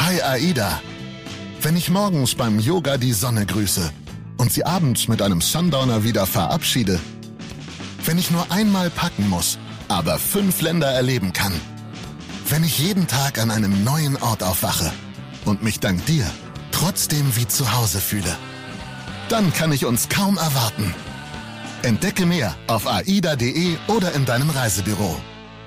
Hi AIDA. Wenn ich morgens beim Yoga die Sonne grüße und sie abends mit einem Sundowner wieder verabschiede. Wenn ich nur einmal packen muss, aber 5 Länder erleben kann. Wenn ich jeden Tag an einem neuen Ort aufwache und mich dank dir trotzdem wie zu Hause fühle. Dann kann ich uns kaum erwarten. Entdecke mehr auf aida.de oder in deinem Reisebüro.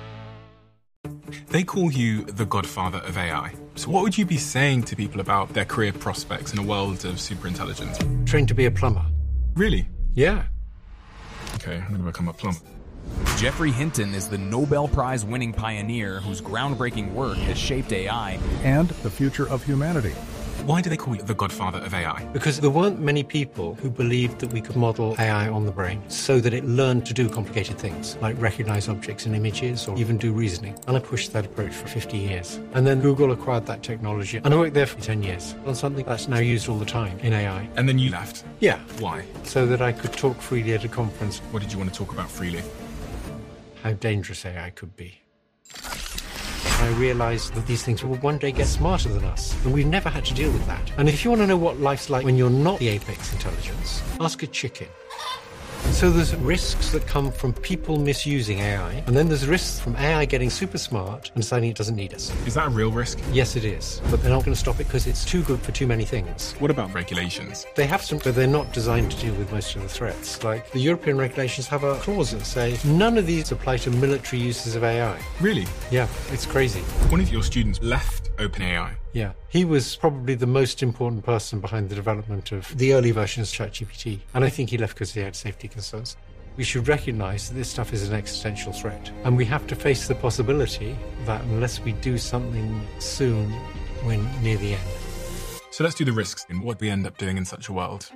They call you the godfather of AI. So what would you be saying to people about their career prospects in a world of superintelligence? Trained to be a plumber. Really? Yeah. Okay, I'm going to become a plumber. Geoffrey Hinton is the Nobel Prize-winning pioneer whose groundbreaking work has shaped AI and the future of humanity. Why do they call you the godfather of AI? Because there weren't many people who believed that we could model AI on the brain so that it learned to do complicated things, like recognize objects and images or even do reasoning. And I pushed that approach for 50 years. And then Google acquired that technology. And I worked there for 10 years on something that's now used all the time in AI. And then you left? Yeah. Why? So that I could talk freely at a conference. What did you want to talk about freely? How dangerous AI could be. I realized that these things will one day get smarter than us, and we've never had to deal with that. And if you want to know what life's like when you're not the apex intelligence, ask a chicken. So there's risks that come from people misusing AI, and then there's risks from AI getting super smart and deciding it doesn't need us. Is that a real risk? Yes, it is, but they're not going to stop it because it's too good for too many things. What about regulations? They have some, but they're not designed to deal with most of the threats. Like the European regulations have a clause that say none of these apply to military uses of AI. Really? Yeah, it's crazy. One of your students left OpenAI. Yeah, he was probably the most important person behind the development of the early versions of ChatGPT. And I think he left because he had safety concerns. We should recognize that this stuff is an existential threat. And we have to face the possibility that unless we do something soon, we're near the end. So let's do the risks in what we end up doing in such a world.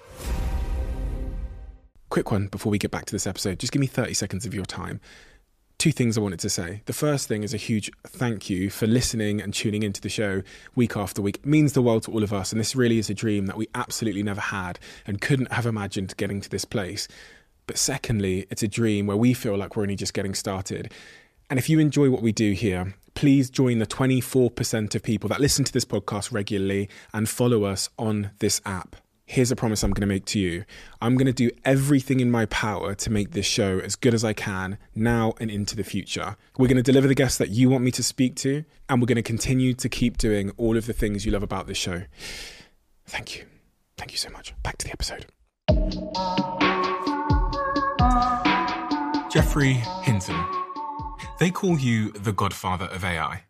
Quick one before we get back to this episode. Just give me 30 seconds of your time. 2 things I wanted to say. The first thing is a huge thank you for listening and tuning into the show week after week. It means the world to all of us, and this really is a dream that we absolutely never had and couldn't have imagined getting to this place. But secondly, it's a dream where we feel like we're only just getting started. And if you enjoy what we do here, please join the 24% of people that listen to this podcast regularly and follow us on this app. Here's a promise I'm going to make to you. I'm going to do everything in my power to make this show as good as I can now and into the future. We're going to deliver the guests that you want me to speak to, and we're going to continue to keep doing all of the things you love about this show. Thank you. Thank you so much. Back to the episode. Geoffrey Hinton. They call you the godfather of AI.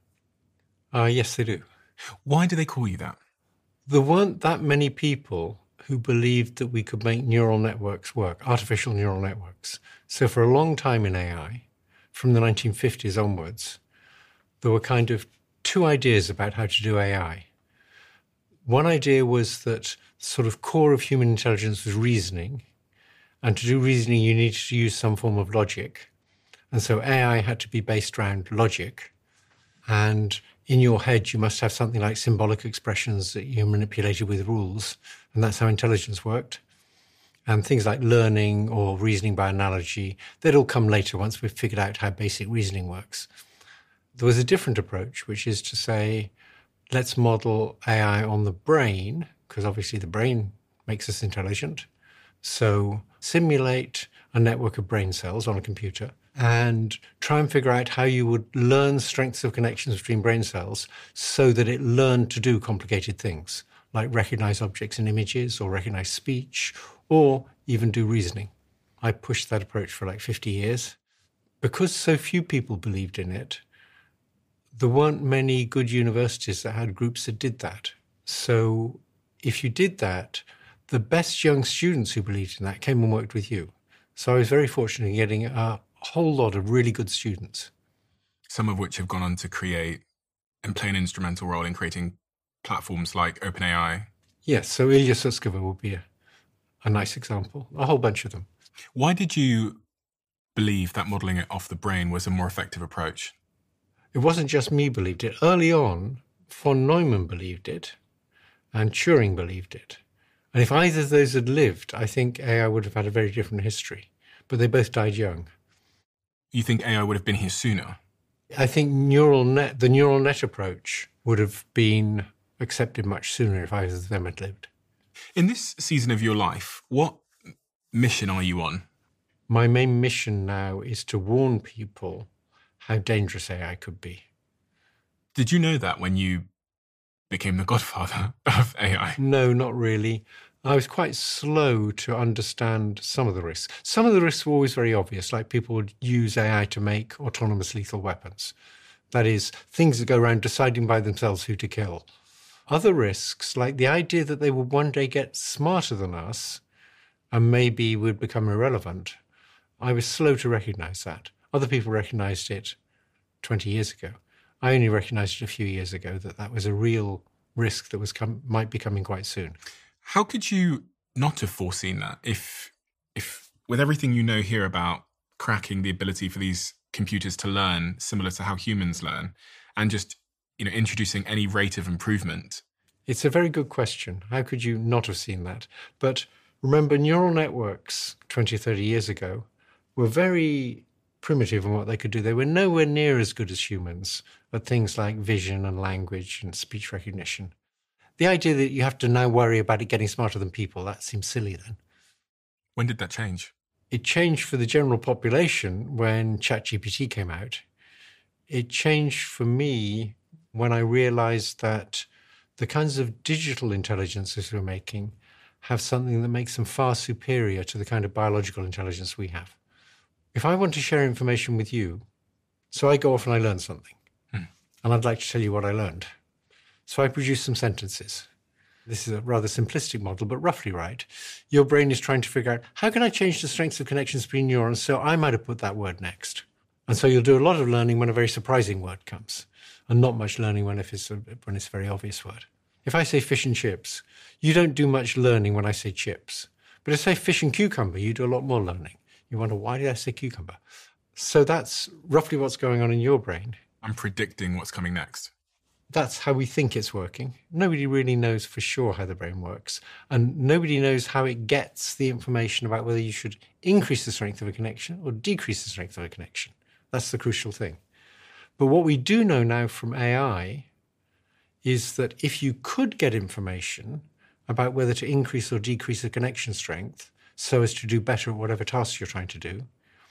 Yes, they do. Why do they call you that? There weren't that many people who believed that we could make neural networks work, artificial neural networks. So for a long time in AI, from the 1950s onwards, there were kind of 2 ideas about how to do AI. One idea was that the sort of core of human intelligence was reasoning. And to do reasoning, you needed to use some form of logic. And so AI had to be based around logic. And in your head, you must have something like symbolic expressions that you manipulated with rules. And that's how intelligence worked. And things like learning or reasoning by analogy, they'd all come later once we've figured out how basic reasoning works. There was a different approach, which is to say, let's model AI on the brain, because obviously the brain makes us intelligent. So simulate a network of brain cells on a computer and try and figure out how you would learn strengths of connections between brain cells so that it learned to do complicated things, like recognize objects and images or recognize speech or even do reasoning. I pushed that approach for like 50 years. Because so few people believed in it, there weren't many good universities that had groups that did that. So if you did that, the best young students who believed in that came and worked with you. So I was very fortunate in getting a whole lot of really good students. Some of which have gone on to create and play an instrumental role in creating platforms like OpenAI. Yes, so Ilya Sutskever would be a nice example, a whole bunch of them. Why did you believe that modelling it off the brain was a more effective approach? It wasn't just me believed it. Early on, von Neumann believed it and Turing believed it. And if either of those had lived, I think AI would have had a very different history. But they both died young. You think AI would have been here sooner? I think the neural net approach would have been accepted much sooner if either of them had lived. In this season of your life, what mission are you on? My main mission now is to warn people how dangerous AI could be. Did you know that when you became the godfather of AI? No, not really. I was quite slow to understand some of the risks. Some of the risks were always very obvious, like people would use AI to make autonomous lethal weapons. That is, things that go around deciding by themselves who to kill. Other risks, like the idea that they would one day get smarter than us and maybe would become irrelevant, I was slow to recognize that. Other people recognized it 20 years ago. I only recognized it a few years ago that that was a real risk that might be coming quite soon. How could you not have foreseen that if with everything you know here about cracking the ability for these computers to learn similar to how humans learn and just, introducing any rate of improvement? It's a very good question. How could you not have seen that? But remember, neural networks 20, 30 years ago were very primitive in what they could do. They were nowhere near as good as humans at things like vision and language and speech recognition. The idea that you have to now worry about it getting smarter than people, that seems silly then. When did that change? It changed for the general population when ChatGPT came out. It changed for me when I realized that the kinds of digital intelligences we're making have something that makes them far superior to the kind of biological intelligence we have. If I want to share information with you, so I go off and I learn something, and I'd like to tell you what I learned. So I produce some sentences. This is a rather simplistic model, but roughly right. Your brain is trying to figure out, how can I change the strengths of connections between neurons so I might have put that word next? And so you'll do a lot of learning when a very surprising word comes, and not much learning when it's a very obvious word. If I say fish and chips, you don't do much learning when I say chips. But if I say fish and cucumber, you do a lot more learning. You wonder, why did I say cucumber? So that's roughly what's going on in your brain. I'm predicting what's coming next. That's how we think it's working. Nobody really knows for sure how the brain works. And nobody knows how it gets the information about whether you should increase the strength of a connection or decrease the strength of a connection. That's the crucial thing. But what we do know now from AI is that if you could get information about whether to increase or decrease the connection strength so as to do better at whatever tasks you're trying to do,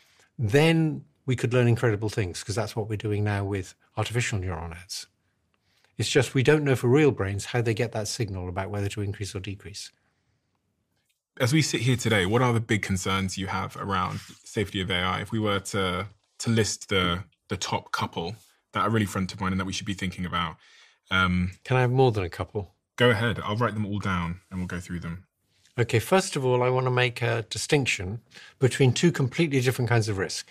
then we could learn incredible things, because that's what we're doing now with artificial neural nets. It's just we don't know for real brains how they get that signal about whether to increase or decrease. As we sit here today, what are the big concerns you have around safety of AI? If we were to list the top couple that are really front of mind and that we should be thinking about. Can I have more than a couple? Go ahead. I'll write them all down and we'll go through them. Okay, first of all, I want to make a distinction between two completely different kinds of risk.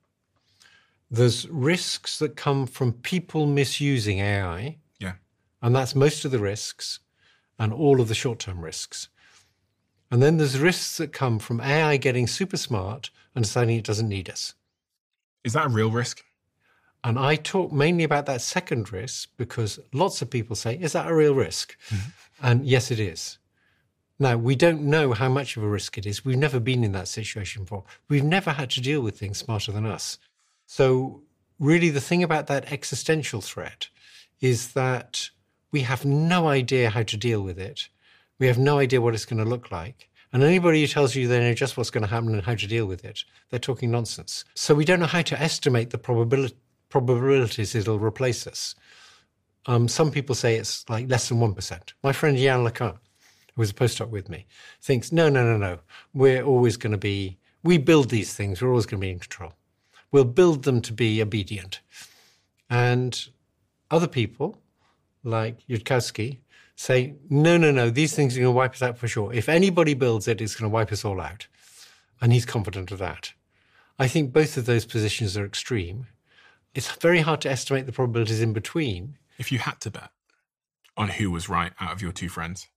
There's risks that come from people misusing AI. Yeah. And that's most of the risks and all of the short-term risks. And then there's risks that come from AI getting super smart and deciding it doesn't need us. Is that a real risk? And I talk mainly about that second risk because lots of people say, is that a real risk? Mm-hmm. And yes, it is. Now, we don't know how much of a risk it is. We've never been in that situation before. We've never had to deal with things smarter than us. So really the thing about that existential threat is that we have no idea how to deal with it. We have no idea what it's going to look like. And anybody who tells you they know just what's going to happen and how to deal with it, they're talking nonsense. So we don't know how to estimate the probabilities it'll replace us. Some people say it's like less than 1%. My friend Yann LeCun, who was a postdoc with me, thinks, no. We're always going to be, we build these things, we're always going to be in control. We'll build them to be obedient. And other people, like Yudkowsky, say, no, these things are going to wipe us out for sure. If anybody builds it, it's going to wipe us all out. And he's confident of that. I think both of those positions are extreme. It's very hard to estimate the probabilities in between. If you had to bet on who was right out of your two friends?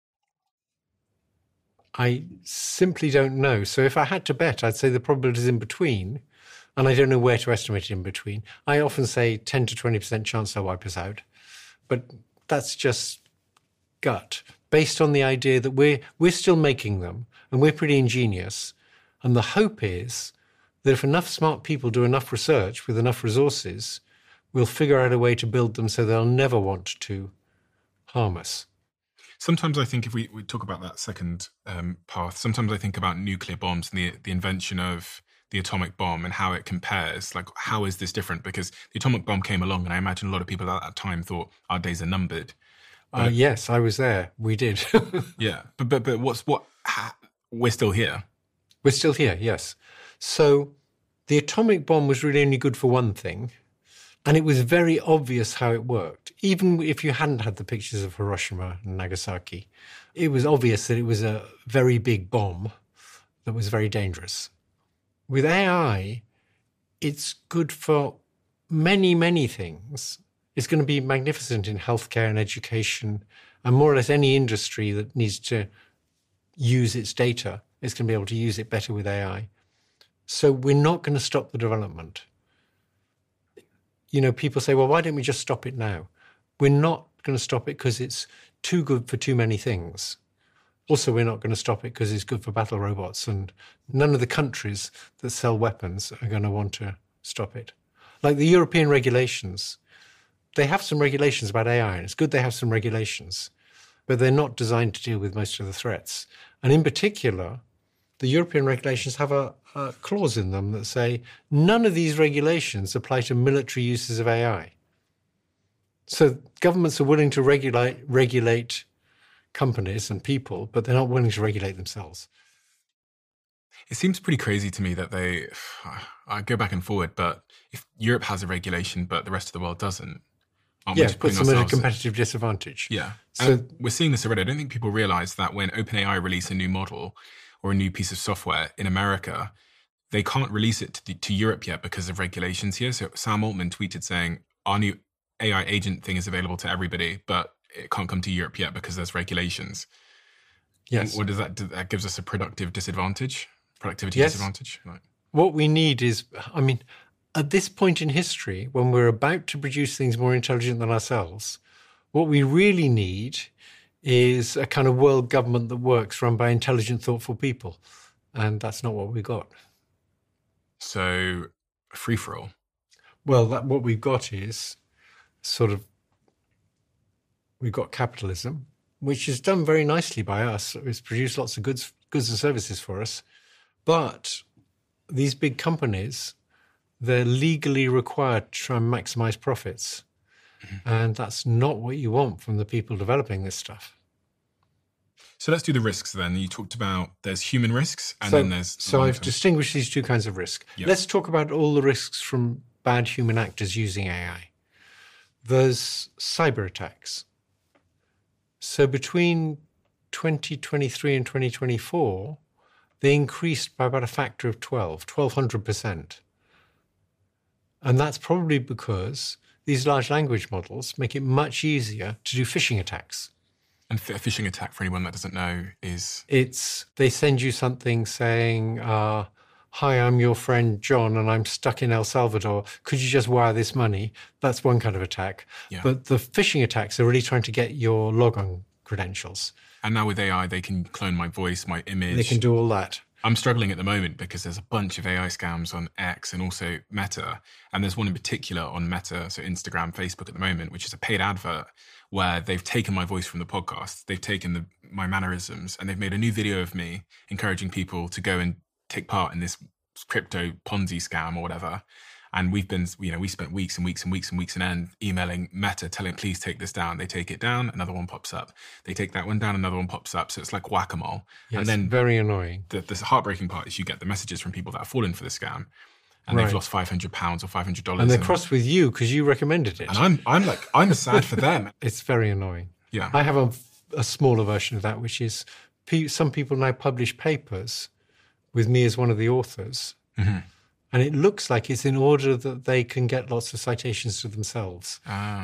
I simply don't know. So if I had to bet, I'd say the probabilities in between, and I don't know where to estimate it in between. I often say 10 to 20% chance they'll wipe us out. But that's just gut, based on the idea that we're still making them, and we're pretty ingenious. And the hope is that if enough smart people do enough research with enough resources, we'll figure out a way to build them so they'll never want to harm us. Sometimes I think if we talk about that second path, sometimes I think about nuclear bombs and the invention of the atomic bomb and how it compares. Like, how is this different? Because the atomic bomb came along, and I imagine a lot of people at that time thought our days are numbered. Yes, I was there. We did. Yeah, but we're still here. We're still here, yes. So the atomic bomb was really only good for one thing, and it was very obvious how it worked. Even if you hadn't had the pictures of Hiroshima and Nagasaki, it was obvious that it was a very big bomb that was very dangerous. With AI, it's good for many, many things. It's going to be magnificent in healthcare and education, and more or less any industry that needs to use its data is going to be able to use it better with AI. So we're not going to stop the development. You know, people say, well, why don't we just stop it now? We're not going to stop it because it's too good for too many things. Also, we're not going to stop it because it's good for battle robots, and none of the countries that sell weapons are going to want to stop it. Like the European regulations, they have some regulations about AI, and it's good they have some regulations, but they're not designed to deal with most of the threats. And in particular, the European regulations have a clause in them that say none of these regulations apply to military uses of AI. So governments are willing to regulate companies and people, but they're not willing to regulate themselves. It seems pretty crazy to me that I go back and forward, but if Europe has a regulation, but the rest of the world doesn't, it puts them at a competitive disadvantage. Yeah. So we're seeing this already. I don't think people realize that when OpenAI release a new model or a new piece of software in America, they can't release it to Europe yet because of regulations here. So Sam Altman tweeted saying, our new AI agent thing is available to everybody, but it can't come to Europe yet because there's regulations. Yes. What does that gives us a productivity disadvantage? Like, what we need is, I mean, at this point in history, when we're about to produce things more intelligent than ourselves, what we really need is a kind of world government that works, run by intelligent, thoughtful people. And that's not what we got. So, free-for-all. Well, what we've got is sort of, we've got capitalism, which is done very nicely by us. It's produced lots of goods and services for us. But these big companies, they're legally required to try and maximize profits. Mm-hmm. And that's not what you want from the people developing this stuff. So let's do the risks then. You talked about there's human risks and then there's... So I've distinguished these two kinds of risk. Yep. Let's talk about all the risks from bad human actors using AI. There's cyber attacks. So between 2023 and 2024, they increased by about a factor of 1,200%. And that's probably because these large language models make it much easier to do phishing attacks. And a phishing attack, for anyone that doesn't know, is... They send you something saying, hi, I'm your friend John, and I'm stuck in El Salvador. Could you just wire this money? That's one kind of attack. Yeah. But the phishing attacks are really trying to get your logon credentials. And now with AI, they can clone my voice, my image. They can do all that. I'm struggling at the moment because there's a bunch of AI scams on X and also Meta. And there's one in particular on Meta, so Instagram, Facebook at the moment, which is a paid advert where they've taken my voice from the podcast. They've taken my mannerisms and they've made a new video of me encouraging people to go and take part in this crypto Ponzi scam or whatever. And we spent weeks and weeks and weeks and weeks on end emailing Meta, telling, please take this down. They take it down, another one pops up. They take that one down, another one pops up. So it's like whack-a-mole. Yes, and then very annoying. The heartbreaking part is you get the messages from people that have fallen for the scam and they've lost £500 or $500. And they're cross with you because you recommended it. And I'm sad for them. It's very annoying. Yeah. I have a smaller version of that, which is some people now publish papers with me as one of the authors. Mm-hmm. And it looks like it's in order that they can get lots of citations to themselves.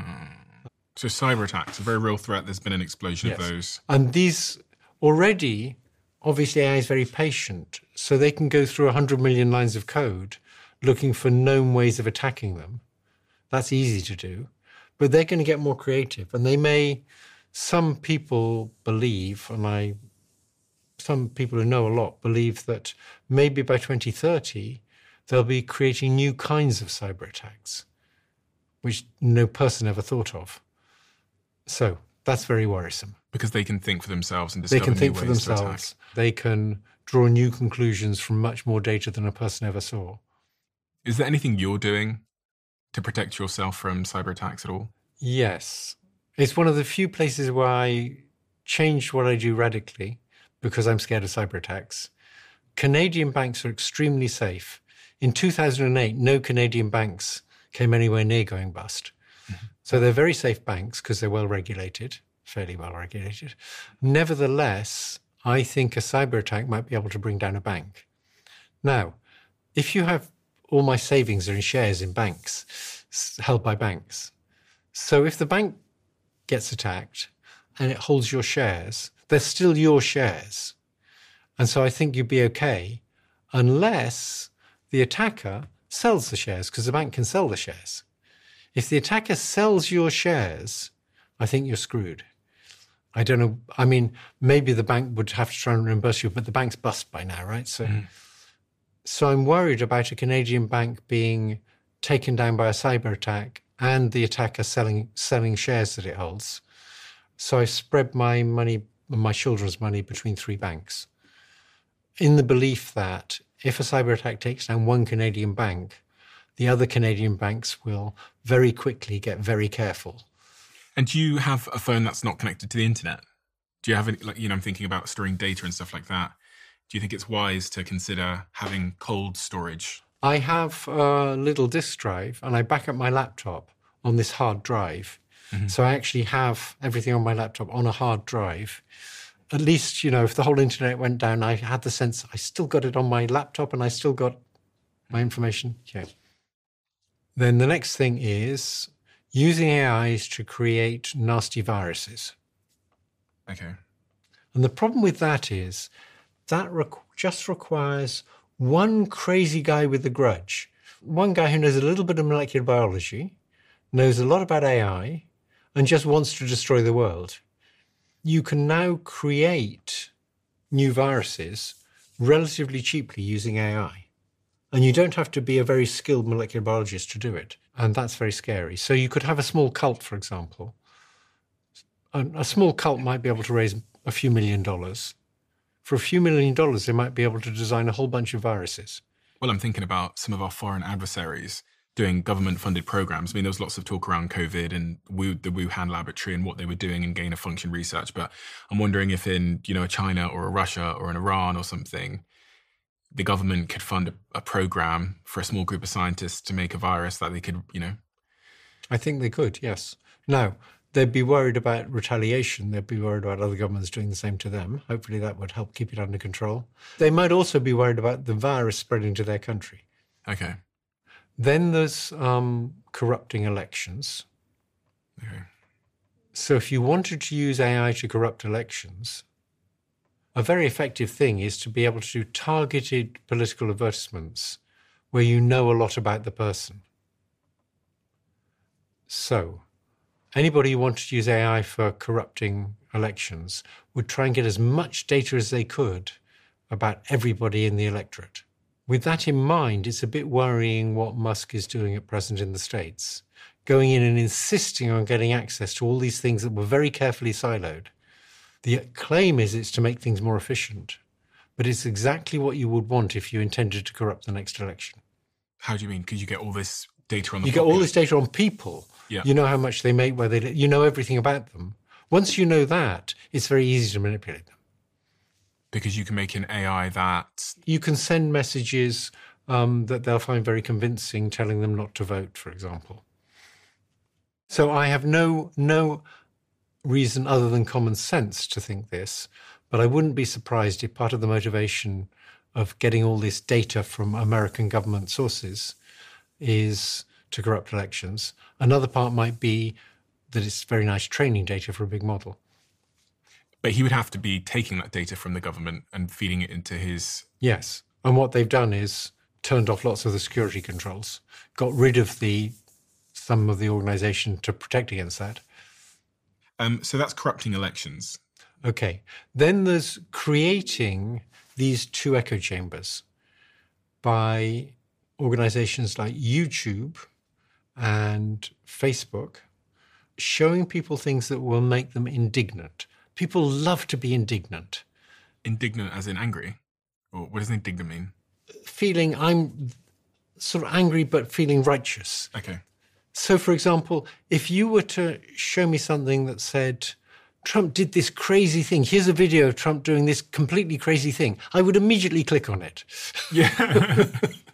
So cyber attacks, a very real threat. There's been an explosion of those. And these already, obviously AI is very patient. So they can go through 100 million lines of code looking for known ways of attacking them. That's easy to do. But they're going to get more creative. And some people believe, some people who know a lot believe that maybe by 2030, they'll be creating new kinds of cyber attacks. which no person ever thought of. So that's very worrisome. Because they can think for themselves and discover They can think new for ways to themselves. attack. They can draw new conclusions from much more data than a person ever saw. Is there anything you're doing to protect yourself from cyber attacks at all? Yes. It's one of the few places where I changed what I do radically because I'm scared of cyber attacks. Canadian banks are extremely safe. In 2008, no Canadian banks came anywhere near going bust. Mm-hmm. So they're very safe banks because they're well regulated, fairly well regulated. Nevertheless, I think a cyber attack might be able to bring down a bank. Now, if you have all my savings are in shares in banks, held by banks. So if the bank gets attacked and it holds your shares, they're still your shares. And so I think you'd be okay unless the attacker sells the shares, because the bank can sell the shares. If the attacker sells your shares, I think you're screwed. I don't know. I mean, maybe the bank would have to try and reimburse you, but the bank's bust by now, right? So I'm worried about a Canadian bank being taken down by a cyber attack and the attacker selling shares that it holds. So I spread my money, my children's money, between 3 banks, in the belief that if a cyber attack takes down one Canadian bank, the other Canadian banks will very quickly get very careful. And do you have a phone that's not connected to the internet? Do you have any, like, I'm thinking about storing data and stuff like that. Do you think it's wise to consider having cold storage? I have a little disk drive and I back up my laptop on this hard drive. Mm-hmm. So I actually have everything on my laptop on a hard drive. At least, if the whole internet went down, I had the sense I still got it on my laptop and I still got my information. Yeah. Then the next thing is using AIs to create nasty viruses. Okay. And the problem with that is that just requires one crazy guy with a grudge, one guy who knows a little bit of molecular biology, knows a lot about AI, and just wants to destroy the world. You can now create new viruses relatively cheaply using AI. And you don't have to be a very skilled molecular biologist to do it. And that's very scary. So you could have a small cult, for example. A small cult might be able to raise a few $1 million. For a few $1 million, they might be able to design a whole bunch of viruses. Well, I'm thinking about some of our foreign adversaries doing government-funded programs. I mean, there was lots of talk around COVID and the Wuhan laboratory and what they were doing in gain-of-function research. But I'm wondering if in, a China or a Russia or an Iran or something, the government could fund a program for a small group of scientists to make a virus that they could, I think they could, yes. Now, they'd be worried about retaliation. They'd be worried about other governments doing the same to them. Hopefully that would help keep it under control. They might also be worried about the virus spreading to their country. Okay. Then there's corrupting elections. Okay. So if you wanted to use AI to corrupt elections, a very effective thing is to be able to do targeted political advertisements where you know a lot about the person. So anybody who wanted to use AI for corrupting elections would try and get as much data as they could about everybody in the electorate. With that in mind, it's a bit worrying what Musk is doing at present in the States, going in and insisting on getting access to all these things that were very carefully siloed. The claim is it's to make things more efficient, but it's exactly what you would want if you intended to corrupt the next election. How do you mean? Because you get all this data on the You get all this data on people. Yeah. You know how much they make, where they live. You know everything about them. Once you know that, it's very easy to manipulate them. Because you can make an AI that... You can send messages that they'll find very convincing, telling them not to vote, for example. So I have no reason other than common sense to think this, but I wouldn't be surprised if part of the motivation of getting all this data from American government sources is to corrupt elections. Another part might be that it's very nice training data for a big model. But he would have to be taking that data from the government and feeding it into his... Yes. And what they've done is turned off lots of the security controls, got rid of some of the organization to protect against that. So that's corrupting elections. Okay. Then there's creating these 2 echo chambers by organizations like YouTube and Facebook, showing people things that will make them indignant. People love to be indignant. Indignant as in angry? Or what does indignant mean? Feeling I'm sort of angry but feeling righteous. Okay. So, for example, if you were to show me something that said, Trump did this crazy thing, here's a video of Trump doing this completely crazy thing, I would immediately click on it. Yeah.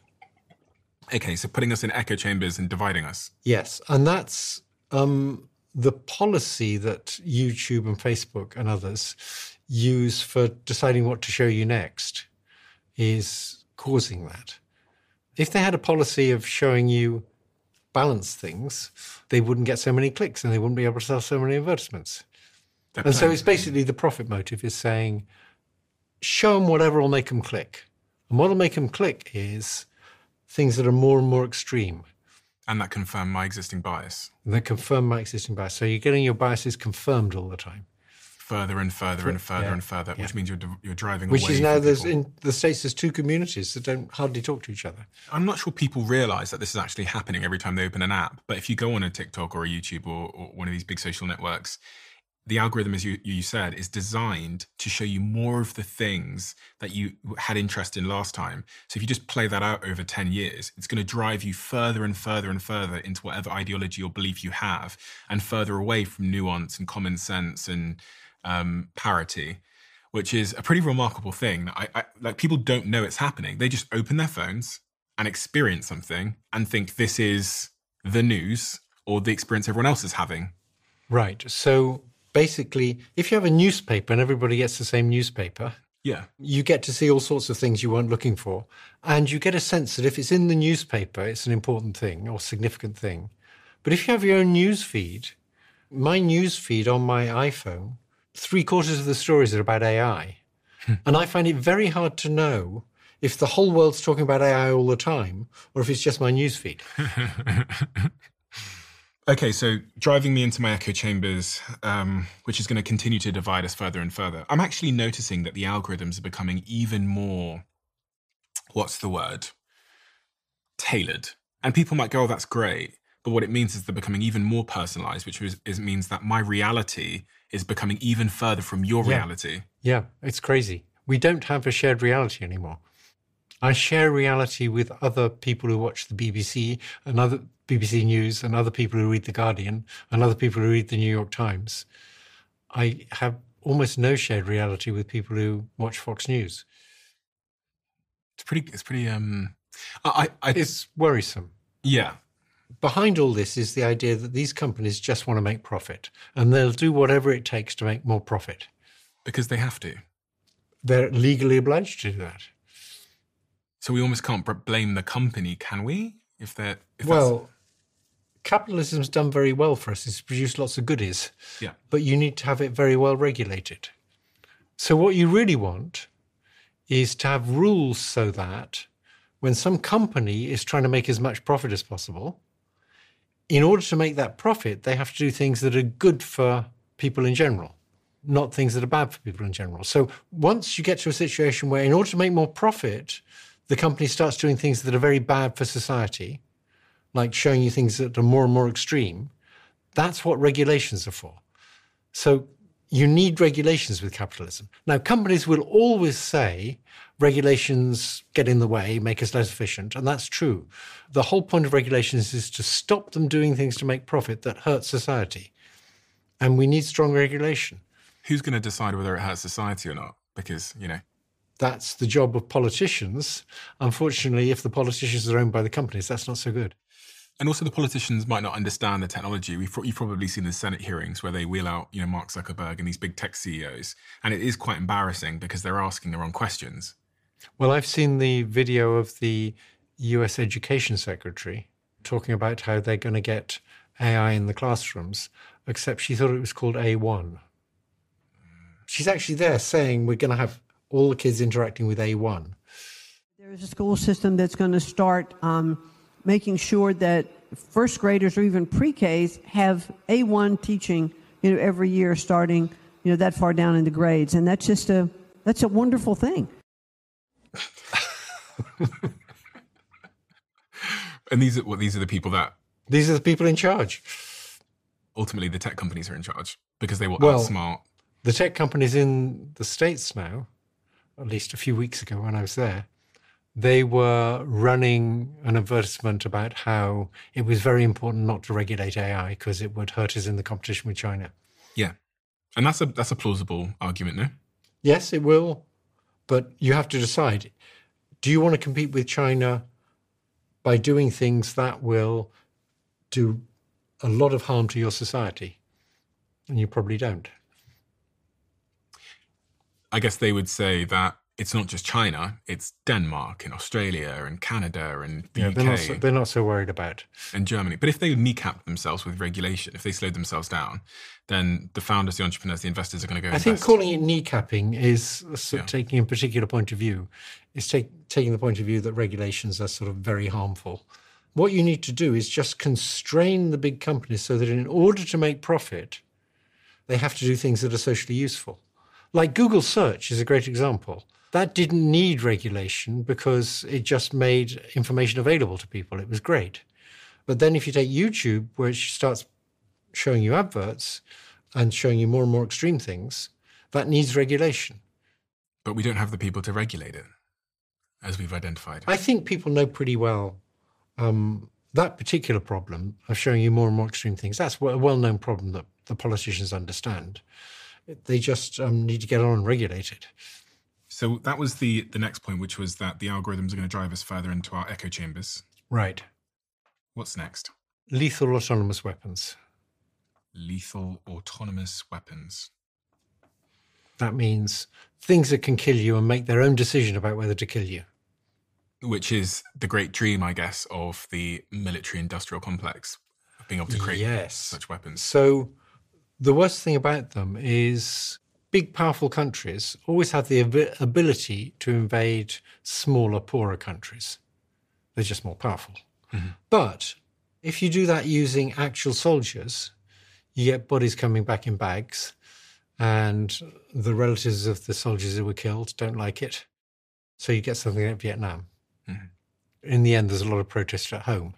Okay, so putting us in echo chambers and dividing us. Yes, and that's the policy that YouTube and Facebook and others use for deciding what to show you next is causing that. If they had a policy of showing you balanced things, they wouldn't get so many clicks and they wouldn't be able to sell so many advertisements. And so it's basically the profit motive is saying, show them whatever will make them click. And what will make them click is things that are more and more extreme. And that confirm my existing bias. And that confirm my existing bias. So you're getting your biases confirmed all the time. Further and further and further and further, which means you're driving which away. Which is now in the States, there's two communities that don't hardly talk to each other. I'm not sure people realize that this is actually happening every time they open an app. But if you go on a TikTok or a YouTube or one of these big social networks, the algorithm, as you said, is designed to show you more of the things that you had interest in last time. So if you just play that out over 10 years, it's going to drive you further and further and further into whatever ideology or belief you have, and further away from nuance and common sense and parity, which is a pretty remarkable thing. I like, people don't know it's happening. They just open their phones and experience something and think this is the news or the experience everyone else is having. Right. So basically, if you have a newspaper and everybody gets the same newspaper, you get to see all sorts of things you weren't looking for. And you get a sense that if it's in the newspaper, it's an important thing or significant thing. But if you have your own news feed, my news feed on my iPhone, 3/4 of the stories are about AI. And I find it very hard to know if the whole world's talking about AI all the time or if it's just my news feed. Okay, so driving me into my echo chambers, which is going to continue to divide us further and further. I'm actually noticing that the algorithms are becoming even more, tailored. And people might go, oh, that's great. But what it means is they're becoming even more personalized, which means that my reality is becoming even further from your reality. Yeah, it's crazy. We don't have a shared reality anymore. I share reality with other people who watch the BBC and other BBC News and other people who read The Guardian and other people who read the New York Times. I have almost no shared reality with people who watch Fox News. It's pretty, it's worrisome. Yeah. Behind all this is the idea that these companies just want to make profit and they'll do whatever it takes to make more profit. Because they have to. They're legally obliged to do that. So we almost can't blame the company, can we? Capitalism's done very well for us. It's produced lots of goodies. Yeah. But you need to have it very well regulated. So what you really want is to have rules so that when some company is trying to make as much profit as possible, in order to make that profit, they have to do things that are good for people in general, not things that are bad for people in general. So once you get to a situation where in order to make more profit, the company starts doing things that are very bad for society, like showing you things that are more and more extreme, that's what regulations are for. So you need regulations with capitalism. Now, companies will always say regulations get in the way, make us less efficient, and that's true. The whole point of regulations is to stop them doing things to make profit that hurt society. And we need strong regulation. Who's going to decide whether it hurts society or not? Because, that's the job of politicians. Unfortunately, if the politicians are owned by the companies, that's not so good. And also the politicians might not understand the technology. You've probably seen the Senate hearings where they wheel out, Mark Zuckerberg and these big tech CEOs. And it is quite embarrassing because they're asking the wrong questions. Well, I've seen the video of the US Education Secretary talking about how they're going to get AI in the classrooms, except she thought it was called A1. She's actually there saying we're going to have all the kids interacting with A1. There's a school system that's going to start making sure that first graders or even pre-Ks have A1 teaching, every year starting, that far down in the grades. And that's just that's a wonderful thing. And these are the people that These are the people in charge. Ultimately, the tech companies are in charge because they will Well, outsmart. The tech companies in the States now, at least a few weeks ago when I was there, they were running an advertisement about how it was very important not to regulate AI because it would hurt us in the competition with China. Yeah. And that's a plausible argument, no? Yes, it will. But you have to decide, do you want to compete with China by doing things that will do a lot of harm to your society? And you probably don't. I guess they would say that it's not just China, it's Denmark and Australia and Canada and the UK. They're not so worried about. And Germany. But if they kneecap themselves with regulation, if they slowed themselves down, then the founders, the entrepreneurs, the investors are going to go I think calling it kneecapping is taking a particular point of view. It's taking the point of view that regulations are sort of very harmful. What you need to do is just constrain the big companies so that in order to make profit, they have to do things that are socially useful. Like Google search is a great example. That didn't need regulation because it just made information available to people. It was great. But then if you take YouTube, where it starts showing you adverts and showing you more and more extreme things, that needs regulation. But we don't have the people to regulate it, as we've identified. I think people know pretty well that particular problem of showing you more and more extreme things. That's a well-known problem that the politicians understand. They just need to get on and regulate it. So that was the next point, which was that the algorithms are going to drive us further into our echo chambers. Right. What's next? Lethal autonomous weapons. Lethal autonomous weapons. That means things that can kill you and make their own decision about whether to kill you. Which is the great dream, I guess, of the military-industrial complex, of being able to create such weapons. So the worst thing about them is big, powerful countries always have the ability to invade smaller, poorer countries. They're just more powerful. Mm-hmm. But if you do that using actual soldiers, you get bodies coming back in bags, and the relatives of the soldiers who were killed don't like it. So you get something like Vietnam. Mm-hmm. In the end, there's a lot of protest at home.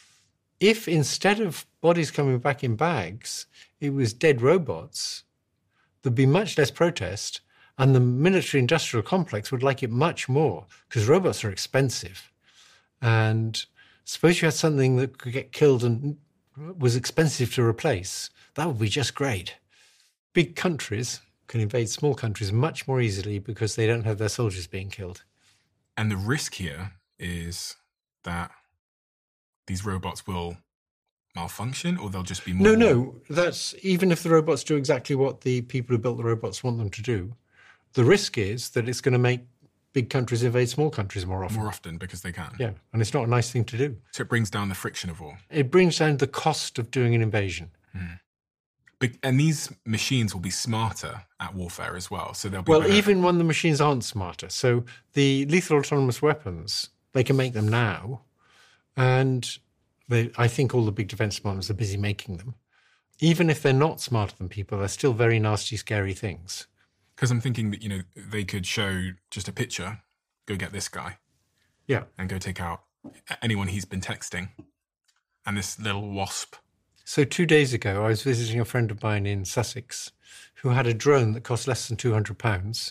If instead of bodies coming back in bags, it was dead robots, there'd be much less protest, and the military-industrial complex would like it much more, because robots are expensive. And suppose you had something that could get killed and was expensive to replace. That would be just great. Big countries can invade small countries much more easily because they don't have their soldiers being killed. And the risk here is that these robots will malfunction, or they'll just be more... No, that's even if the robots do exactly what the people who built the robots want them to do, the risk is that it's going to make big countries invade small countries more often. More often, because they can. Yeah, and it's not a nice thing to do. So it brings down the friction of war. It brings down the cost of doing an invasion. Mm. And these machines will be smarter at warfare as well. So they'll be better. Even when the machines aren't smarter. So the lethal autonomous weapons, they can make them now, and I think all the big defense departments are busy making them. Even if they're not smarter than people, they're still very nasty, scary things. Because I'm thinking that, they could show just a picture, go get this guy. Yeah. And go take out anyone he's been texting. And this little wasp. So 2 days ago, I was visiting a friend of mine in Sussex who had a drone that cost less than £200.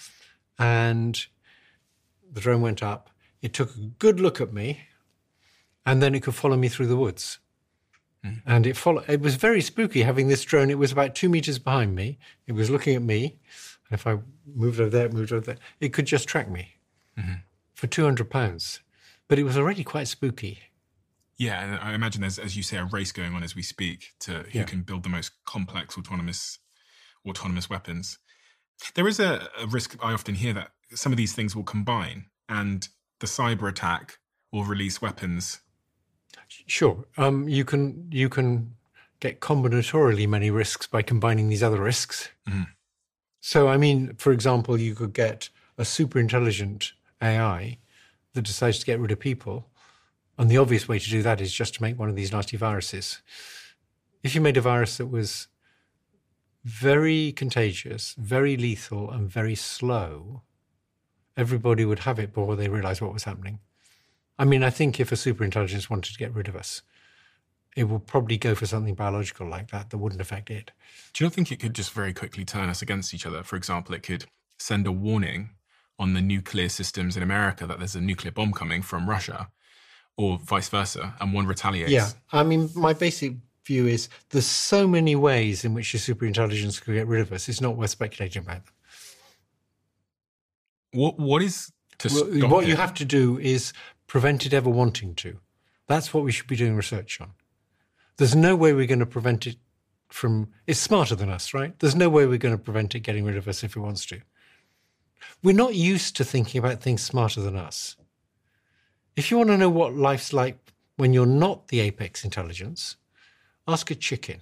And the drone went up. It took a good look at me, and then it could follow me through the woods. Mm. And it was very spooky having this drone. It was about 2 meters behind me. It was looking at me. And if I moved over there, it could just track me for £200. But it was already quite spooky. Yeah, and I imagine there's, as you say, a race going on as we speak to who can build the most complex autonomous weapons. There is a risk, I often hear, that some of these things will combine and the cyber attack will release weapons. Sure. You can get combinatorially many risks by combining these other risks. Mm-hmm. So, for example, you could get a super intelligent AI that decides to get rid of people. And the obvious way to do that is just to make one of these nasty viruses. If you made a virus that was very contagious, very lethal, and very slow, everybody would have it before they realized what was happening. I think if a superintelligence wanted to get rid of us, it will probably go for something biological like that wouldn't affect it. Do you not think it could just very quickly turn us against each other? For example, it could send a warning on the nuclear systems in America that there's a nuclear bomb coming from Russia, or vice versa, and one retaliates. Yeah, I mean, my basic view is there's so many ways in which the superintelligence could get rid of us. It's not worth speculating about them. What is to stop what it? you have to do is prevent it ever wanting to. That's what we should be doing research on. There's no way we're going to prevent it from... It's smarter than us, right? There's no way we're going to prevent it getting rid of us if it wants to. We're not used to thinking about things smarter than us. If you want to know what life's like when you're not the apex intelligence, ask a chicken.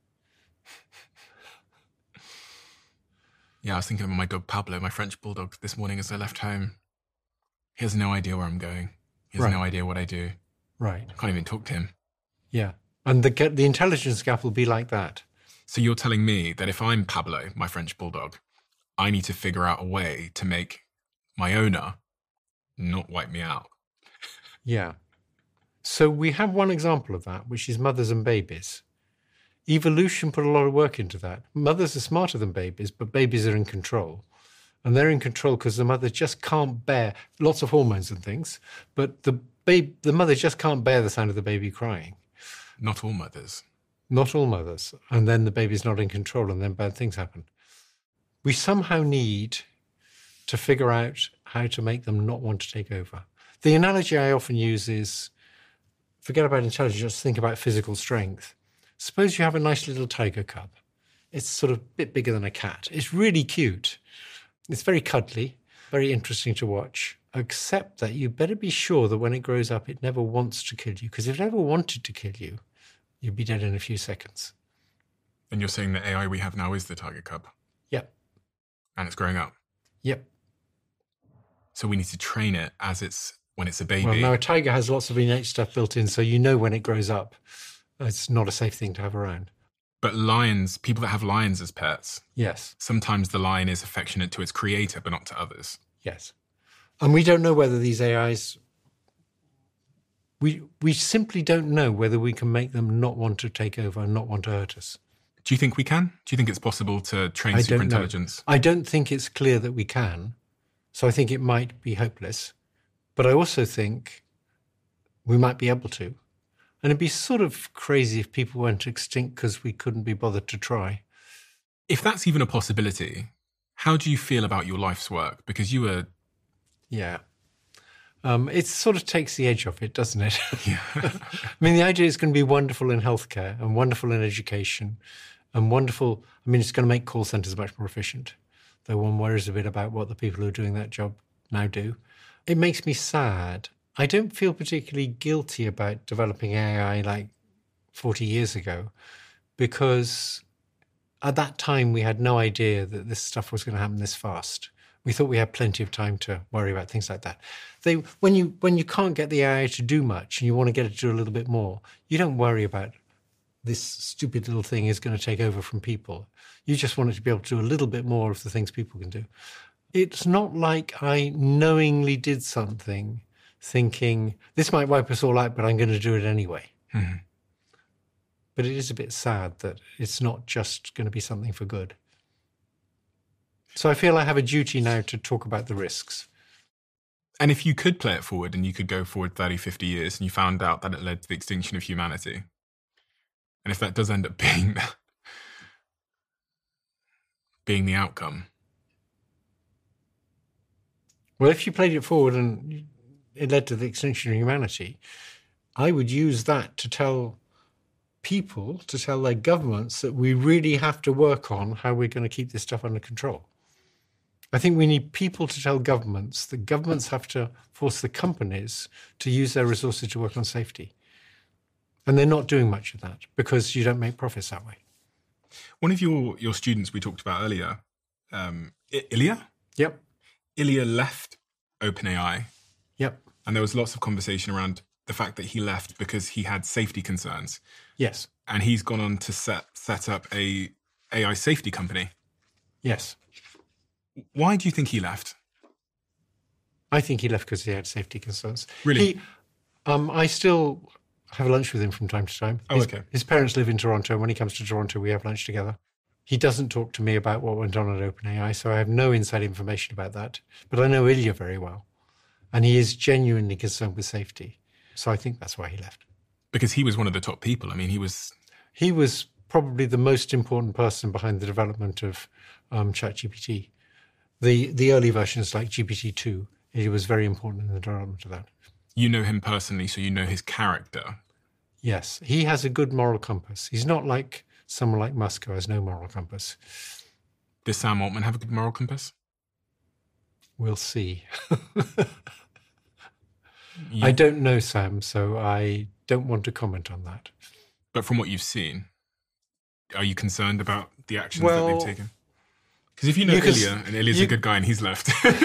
Yeah, I was thinking about my dog Pablo, my French bulldog, this morning as I left home. He has no idea where I'm going. He has no idea what I do. Right. I can't even talk to him. Yeah. And the intelligence gap will be like that. So you're telling me that if I'm Pablo, my French bulldog, I need to figure out a way to make my owner not wipe me out. Yeah. So we have one example of that, which is mothers and babies. Evolution put a lot of work into that. Mothers are smarter than babies, but babies are in control. And they're in control because the mother just can't bear lots of hormones and things, but the mother just can't bear the sound of the baby crying. Not all mothers. Not all mothers. And then the baby's not in control and then bad things happen. We somehow need to figure out how to make them not want to take over. The analogy I often use is, forget about intelligence, just think about physical strength. Suppose you have a nice little tiger cub. It's sort of a bit bigger than a cat. It's really cute. It's very cuddly, very interesting to watch, except that you better be sure that when it grows up, it never wants to kill you, because if it ever wanted to kill you, you'd be dead in a few seconds. And you're saying the AI we have now is the tiger cub? Yep. And it's growing up? Yep. So we need to train it when it's a baby. Well, now a tiger has lots of innate stuff built in, so you know when it grows up, it's not a safe thing to have around. But lions, people that have lions as pets, yes, sometimes the lion is affectionate to its creator, but not to others. Yes. And we don't know whether these AIs, we simply don't know whether we can make them not want to take over and not want to hurt us. Do you think we can? Do you think it's possible to train superintelligence? I don't think it's clear that we can. So I think it might be hopeless. But I also think we might be able to. And it'd be sort of crazy if people went extinct because we couldn't be bothered to try. If that's even a possibility, how do you feel about your life's work? Because you were... Yeah. It sort of takes the edge off it, doesn't it? Yeah. I mean, the idea is going to be wonderful in healthcare and wonderful in education and wonderful... I mean, it's going to make call centres much more efficient, though one worries a bit about what the people who are doing that job now do. It makes me sad. I don't feel particularly guilty about developing AI like 40 years ago, because at that time we had no idea that this stuff was going to happen this fast. We thought we had plenty of time to worry about things like that. When you can't get the AI to do much and you want to get it to do a little bit more, you don't worry about this stupid little thing is going to take over from people. You just want it to be able to do a little bit more of the things people can do. It's not like I knowingly did something thinking, this might wipe us all out, but I'm going to do it anyway. Mm-hmm. But it is a bit sad that it's not just going to be something for good. So I feel I have a duty now to talk about the risks. And if you could play it forward and you could go forward 30, 50 years and you found out that it led to the extinction of humanity, and if that does end up being the outcome. Well, if you played it forward and it led to the extinction of humanity, I would use that to tell people, to tell their governments that we really have to work on how we're going to keep this stuff under control. I think we need people to tell governments that governments have to force the companies to use their resources to work on safety. And they're not doing much of that because you don't make profits that way. One of your students we talked about earlier, Ilya? Yep. Ilya left OpenAI. Yep. And there was lots of conversation around the fact that he left because he had safety concerns. Yes. And he's gone on to set up a AI safety company. Yes. Why do you think he left? I think he left because he had safety concerns. Really? I have lunch with him from time to time. Oh, okay. His parents live in Toronto, and when he comes to Toronto, we have lunch together. He doesn't talk to me about what went on at OpenAI, so I have no inside information about that. But I know Ilya very well, and he is genuinely concerned with safety. So I think that's why he left. Because he was one of the top people. I mean, he was probably the most important person behind the development of ChatGPT. The early versions like GPT-2, he was very important in the development of that. You know him personally, so you know his character. Yes, he has a good moral compass. He's not like someone like Musk who has no moral compass. Does Sam Altman have a good moral compass? We'll see. Yeah. I don't know Sam, so I don't want to comment on that. But from what you've seen, are you concerned about the actions that they've taken? Because if you know Ilya, and Ilya's a good guy and he's left.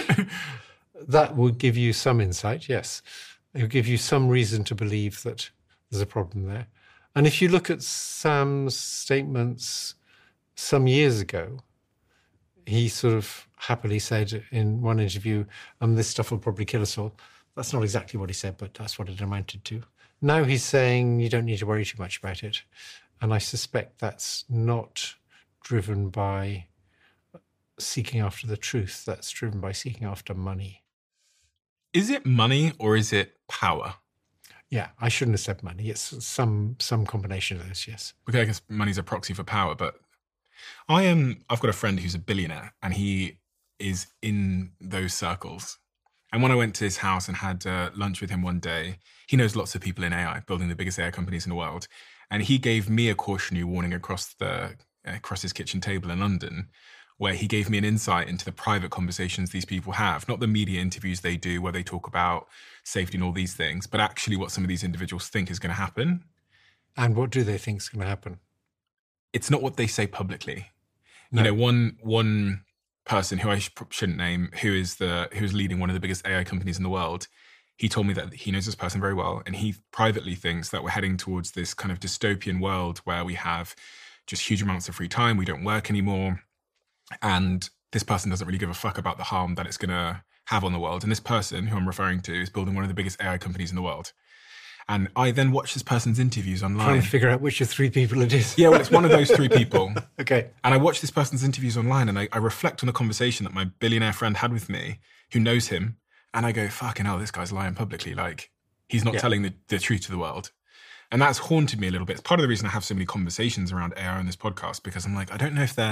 That would give you some insight, yes. It would give you some reason to believe that there's a problem there. And if you look at Sam's statements some years ago, he sort of happily said in one interview, this stuff will probably kill us all. That's not exactly what he said, but that's what it amounted to. Now he's saying you don't need to worry too much about it. And I suspect that's not driven by seeking after the truth. That's driven by seeking after money. Is it money or is it power? Yeah, I shouldn't have said money. It's some combination of those, yes. Okay, I guess money's a proxy for power, but I've got a friend who's a billionaire and he is in those circles. And when I went to his house and had lunch with him one day, he knows lots of people in AI, building the biggest AI companies in the world. And he gave me a cautionary warning across his kitchen table in London, where he gave me an insight into the private conversations these people have, not the media interviews they do where they talk about safety and all these things, but actually what some of these individuals think is going to happen. And what do they think is going to happen? It's not what they say publicly. No. You know, one person who I shouldn't name, who's leading one of the biggest AI companies in the world, he told me that he knows this person very well, and he privately thinks that we're heading towards this kind of dystopian world where we have just huge amounts of free time, we don't work anymore, and this person doesn't really give a fuck about the harm that it's going to have on the world. And this person, who I'm referring to, is building one of the biggest AI companies in the world. And I then watch this person's interviews online. Trying to figure out which of three people it is. Yeah, well, it's one of those three people. Okay. And I watch this person's interviews online and I reflect on the conversation that my billionaire friend had with me, who knows him. And I go, fucking hell, this guy's lying publicly. Like, he's not telling the truth to the world. And that's haunted me a little bit. It's part of the reason I have so many conversations around AI on this podcast, because I'm like, I don't know if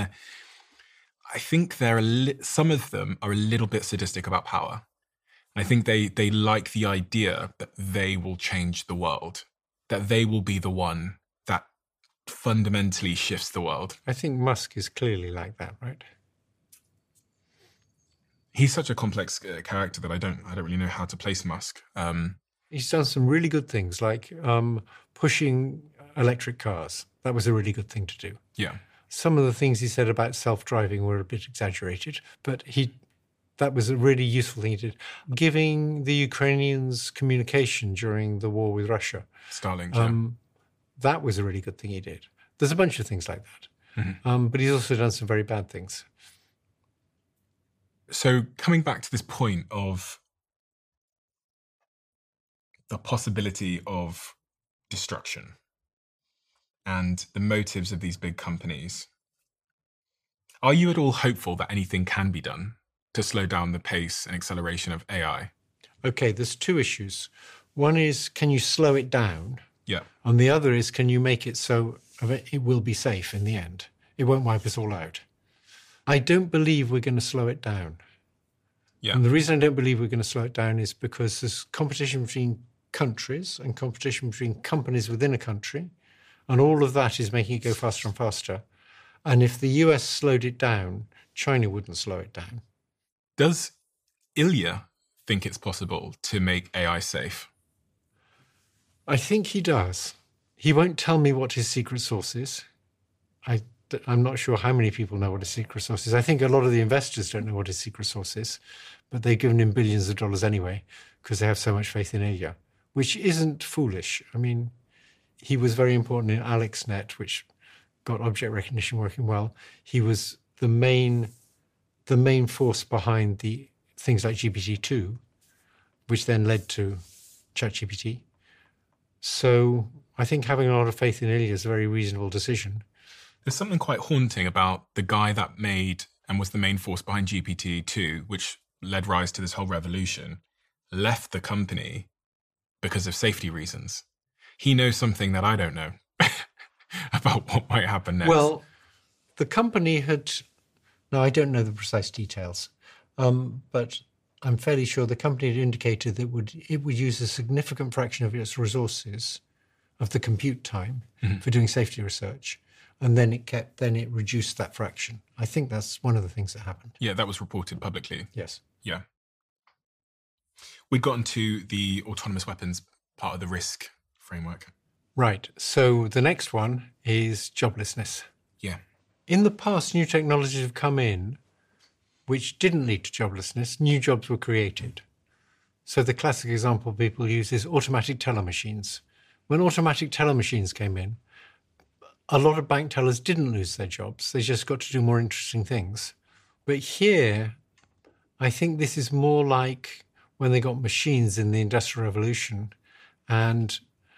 I think some of them are a little bit sadistic about power. I think they like the idea that they will change the world, that they will be the one that fundamentally shifts the world. I think Musk is clearly like that, right? He's such a complex character that I don't really know how to place Musk. He's done some really good things, like pushing electric cars. That was a really good thing to do. Yeah. Some of the things he said about self-driving were a bit exaggerated, but that was a really useful thing he did. Giving the Ukrainians communication during the war with Russia. Starlink, that was a really good thing he did. There's a bunch of things like that. Mm-hmm. But he's also done some very bad things. So coming back to this point of the possibility of destruction and the motives of these big companies, are you at all hopeful that anything can be done to slow down the pace and acceleration of AI? Okay, there's two issues. One is, can you slow it down? Yeah. And the other is, can you make it so it will be safe in the end? It won't wipe us all out. I don't believe we're going to slow it down. Yeah. And the reason I don't believe we're going to slow it down is because there's competition between countries and competition between companies within a country. And all of that is making it go faster and faster. And if the US slowed it down, China wouldn't slow it down. Does Ilya think it's possible to make AI safe? I think he does. He won't tell me what his secret source is. I'm not sure how many people know what his secret source is. I think a lot of the investors don't know what his secret source is, but they've given him billions of dollars anyway because they have so much faith in Ilya, which isn't foolish. I mean, he was very important in AlexNet, which got object recognition working well. He was the main force behind the things like GPT-2, which then led to ChatGPT. So I think having a lot of faith in Ilya is a very reasonable decision. There's something quite haunting about the guy that made and was the main force behind GPT-2, which led rise to this whole revolution, left the company because of safety reasons. He knows something that I don't know about what might happen next. Well, the company had... No, I don't know the precise details, but I'm fairly sure the company had indicated that it would use a significant fraction of its resources, of the compute time, for doing safety research. And then it reduced that fraction. I think that's one of the things that happened. Yeah, that was reported publicly. Yes. Yeah. We'd gotten to the autonomous weapons part of the risk framework. Right. So the next one is joblessness. Yeah. In the past, new technologies have come in which didn't lead to joblessness. New jobs were created. So the classic example people use is automatic teller machines. When automatic teller machines came in, a lot of bank tellers didn't lose their jobs. They just got to do more interesting things. But here, I think this is more like when they got machines in the Industrial Revolution, and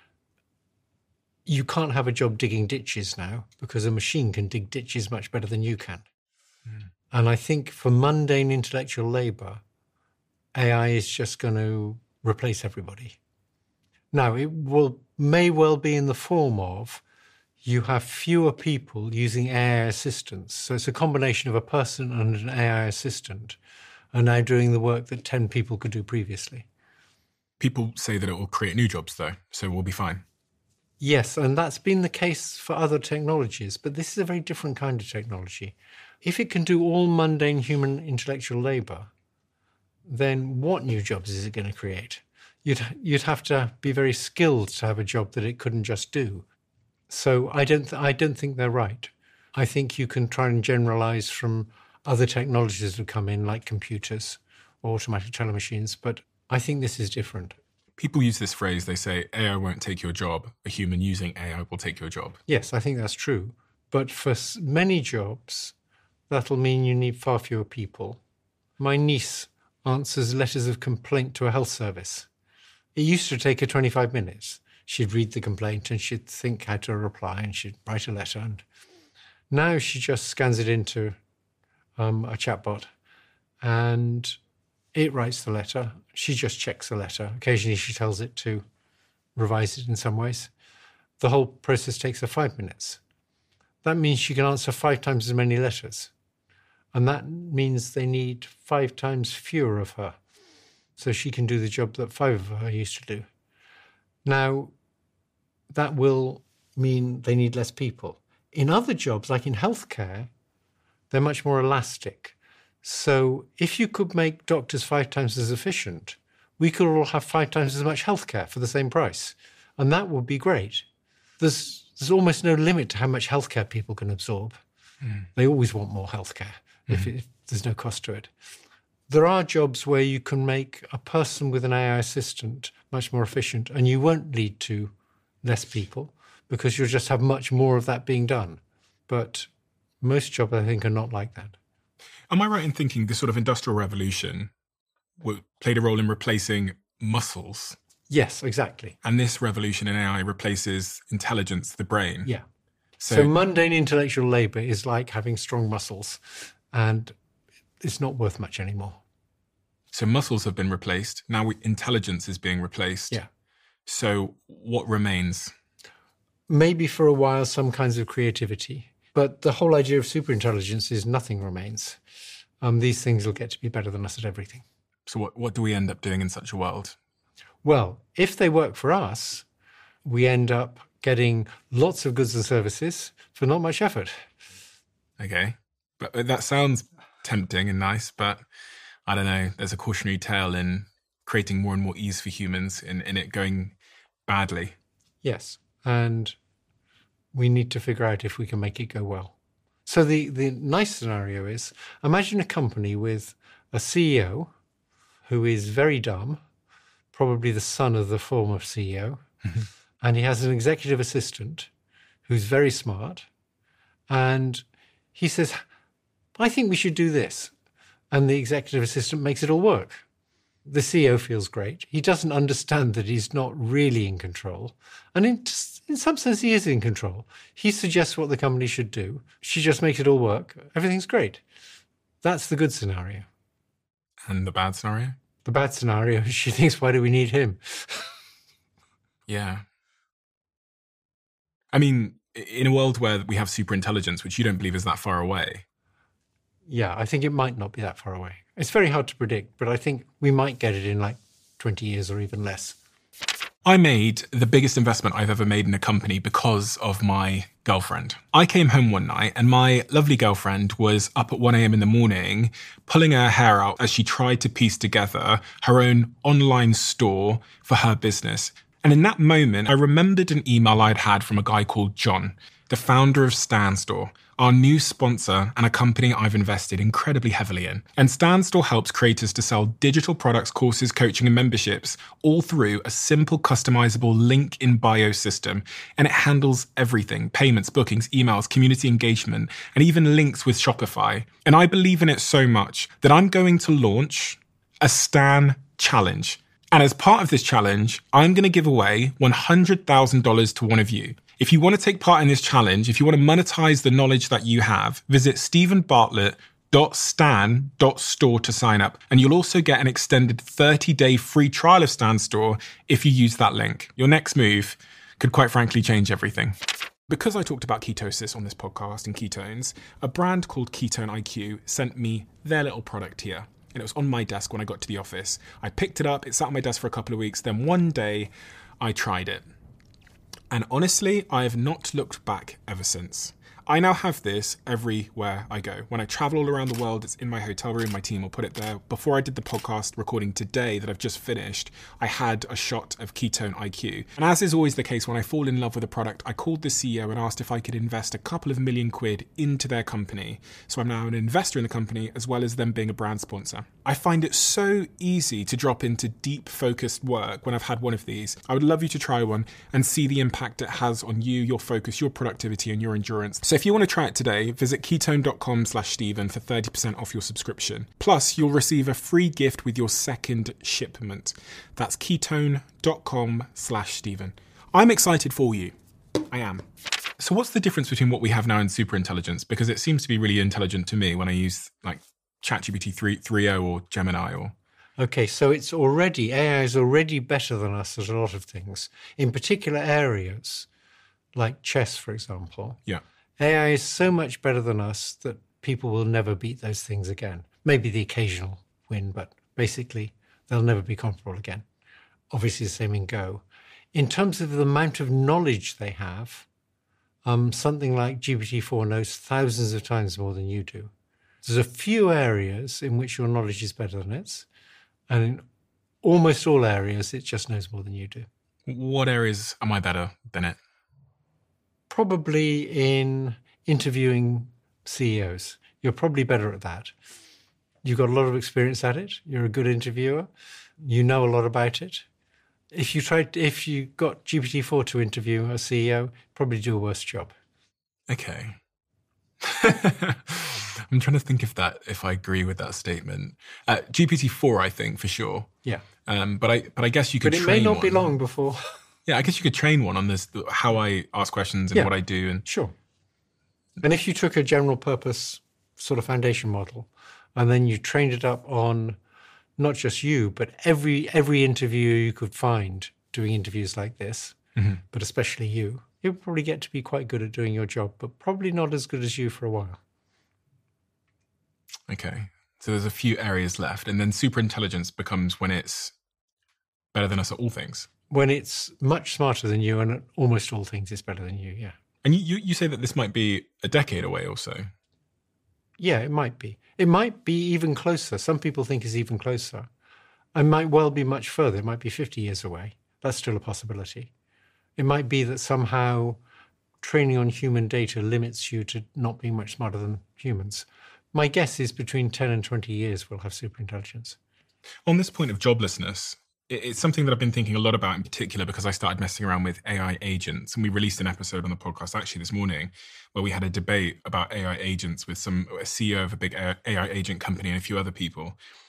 you can't have a job digging ditches now because a machine can dig ditches much better than you can. And I think for mundane intellectual labour, AI is just going to replace everybody. Now, it may well be in the form of you have fewer people using AI assistants. So it's a combination of a person and an AI assistant are now doing the work that 10 people could do previously. People say that it will create new jobs, though, so we'll be fine. Yes, and that's been the case for other technologies, but this is a very different kind of technology. If it can do all mundane human intellectual labour, then what new jobs is it going to create? You'd have to be very skilled to have a job that it couldn't just do. So I don't think they're right. I think you can try and generalize from other technologies that have come in, like computers or automatic teller machines, but I think this is different. People use this phrase, they say, AI won't take your job. A human using AI will take your job. Yes, I think that's true. But for many jobs, that'll mean you need far fewer people. My niece answers letters of complaint to a health service. It used to take her 25 minutes. She'd read the complaint and she'd think how to reply and she'd write a letter. And now she just scans it into a chatbot and it writes the letter. She just checks the letter. Occasionally she tells it to revise it in some ways. The whole process takes her 5 minutes. That means she can answer 5 times as many letters. And that means they need 5 times fewer of her. So she can do the job that 5 of her used to do. Now, that will mean they need less people. In other jobs, like in healthcare, they're much more elastic. So if you could make doctors 5 times as efficient, we could all have 5 times as much healthcare for the same price. And that would be great. There's almost no limit to how much healthcare people can absorb. They always want more healthcare if there's no cost to it. There are jobs where you can make a person with an AI assistant much more efficient, and you won't lead to less people because you'll just have much more of that being done. But most jobs, I think, are not like that. Am I right in thinking this sort of industrial revolution played a role in replacing muscles? Yes, exactly. And this revolution in AI replaces intelligence, the brain? Yeah. So mundane intellectual labour is like having strong muscles, and it's not worth much anymore. So muscles have been replaced. Now intelligence is being replaced. Yeah. So what remains? Maybe for a while some kinds of creativity. But the whole idea of superintelligence is nothing remains. These things will get to be better than us at everything. So what do we end up doing in such a world? Well, if they work for us, we end up getting lots of goods and services for not much effort. Okay. But that sounds tempting and nice, but I don't know. There's a cautionary tale in creating more and more ease for humans in it going badly. Yes. And we need to figure out if we can make it go well. So the nice scenario is, imagine a company with a CEO who is very dumb, probably the son of the former CEO, and he has an executive assistant who's very smart, and he says, I think we should do this. And the executive assistant makes it all work. The CEO feels great. He doesn't understand that he's not really in control. And in some sense, he is in control. He suggests what the company should do. She just makes it all work. Everything's great. That's the good scenario. And the bad scenario? The bad scenario is she thinks, why do we need him? Yeah. I mean, in a world where we have superintelligence, which you don't believe is that far away. Yeah, I think it might not be that far away. It's very hard to predict, but I think we might get it in like 20 years or even less. I made the biggest investment I've ever made in a company because of my girlfriend. I came home one night and my lovely girlfriend was up at 1 a.m. in the morning, pulling her hair out as she tried to piece together her own online store for her business. And in that moment, I remembered an email I'd had from a guy called John, the founder of Stan Store, our new sponsor and a company I've invested incredibly heavily in. And Stan Store helps creators to sell digital products, courses, coaching, and memberships all through a simple, customizable link in bio system. And it handles everything: payments, bookings, emails, community engagement, and even links with Shopify. And I believe in it so much that I'm going to launch a Stan Challenge. And as part of this challenge, I'm going to give away $100,000 to one of you. If you want to take part in this challenge, if you want to monetize the knowledge that you have, visit stephenbartlett.stan.store to sign up. And you'll also get an extended 30-day free trial of Stan Store if you use that link. Your next move could quite frankly change everything. Because I talked about ketosis on this podcast and ketones, a brand called Ketone IQ sent me their little product here. And it was on my desk when I got to the office. I picked it up, it sat on my desk for a couple of weeks. Then one day I tried it. And honestly, I have not looked back ever since. I now have this everywhere I go. When I travel all around the world, it's in my hotel room. My team will put it there. Before I did the podcast recording today that I've just finished, I had a shot of Ketone IQ. And as is always the case, when I fall in love with a product, I called the CEO and asked if I could invest a couple of million quid into their company. So I'm now an investor in the company as well as them being a brand sponsor. I find it so easy to drop into deep focused work when I've had one of these. I would love you to try one and see the impact it has on you, your focus, your productivity and your endurance. So if you want to try it today, visit ketone.com/Stephen for 30% off your subscription. Plus, you'll receive a free gift with your second shipment. That's ketone.com/Stephen. I'm excited for you. I am. So what's the difference between what we have now and superintelligence? Because it seems to be really intelligent to me when I use like ChatGPT 3.0 or Gemini or... Okay, so AI is already better than us at a lot of things. In particular areas, like chess, for example. Yeah. AI is so much better than us that people will never beat those things again. Maybe the occasional win, but basically they'll never be comparable again. Obviously the same in Go. In terms of the amount of knowledge they have, something like GPT-4 knows thousands of times more than you do. There's a few areas in which your knowledge is better than its, and in almost all areas it just knows more than you do. What areas am I better than it? Probably in interviewing CEOs. You're probably better at that. You've got a lot of experience at it. You're a good interviewer. You know a lot about it. If you got GPT-4 to interview a CEO, probably do a worse job. Okay. I'm trying to think if I agree with that statement. GPT-4, I think for sure. Yeah. But I guess you could. But it train may not one. be long before. Yeah, I guess you could train one on this, how I ask questions and what I do. And sure. And if you took a general purpose sort of foundation model, and then you trained it up on not just you, but every interviewer you could find doing interviews like this, but especially you would probably get to be quite good at doing your job, but probably not as good as you for a while. Okay. So there's a few areas left. And then superintelligence becomes when it's better than us at all things. When it's much smarter than you and at almost all things it's better than you, yeah. And you say that this might be a decade away or so. Yeah, it might be. It might be even closer. Some people think it's even closer. It might well be much further. It might be 50 years away. That's still a possibility. It might be that somehow training on human data limits you to not being much smarter than humans. My guess is between 10 and 20 years we'll have superintelligence. On this point of joblessness, it's something that I've been thinking a lot about in particular because I started messing around with AI agents. And we released an episode on the podcast actually this morning where we had a debate about AI agents with a CEO of a big AI agent company and a few other people.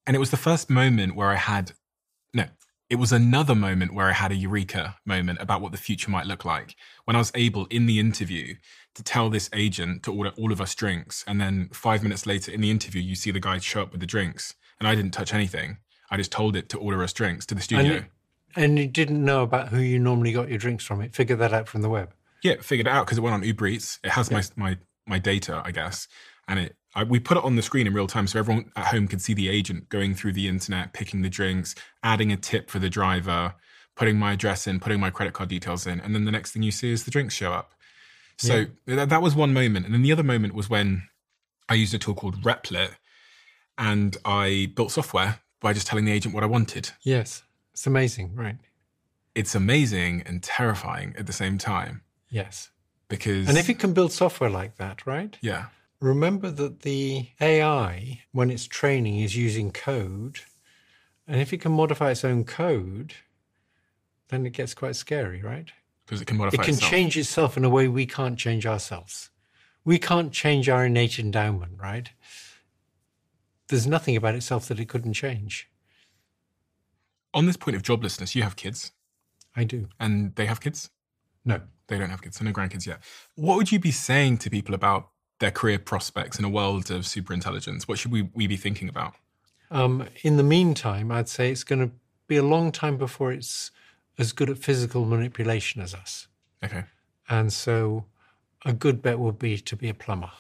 And it was the first moment where it was another moment where I had a eureka moment about what the future might look like. When I was able, in the interview, to tell this agent to order all of us drinks. And then 5 minutes later in the interview, you see the guy show up with the drinks. And I didn't touch anything. I just told it to order us drinks to the studio. And you didn't know about who you normally got your drinks from. It figured that out from the web. Yeah, figured it out because it went on Uber Eats. It has my data, I guess. And we put it on the screen in real time so everyone at home could see the agent going through the internet, picking the drinks, adding a tip for the driver, putting my address in, putting my credit card details in. And then the next thing you see is the drinks show up. So that was one moment. And then the other moment was when I used a tool called Replit and I built software by just telling the agent what I wanted. Yes. It's amazing, right? It's amazing and terrifying at the same time. Yes. And if you can build software like that, right? Yeah. Remember that the AI, when it's training, is using code. And if it can modify its own code, then it gets quite scary, right? Because it can modify itself. It can change itself in a way we can't change ourselves. We can't change our innate endowment, right? There's nothing about itself that it couldn't change. On this point of joblessness, you have kids. I do. And they have kids? No. They don't have kids, so no grandkids yet. What would you be saying to people about their career prospects in a world of superintelligence? What should we be thinking about? In the meantime, I'd say it's going to be a long time before it's as good at physical manipulation as us. Okay. And so a good bet would be to be a plumber.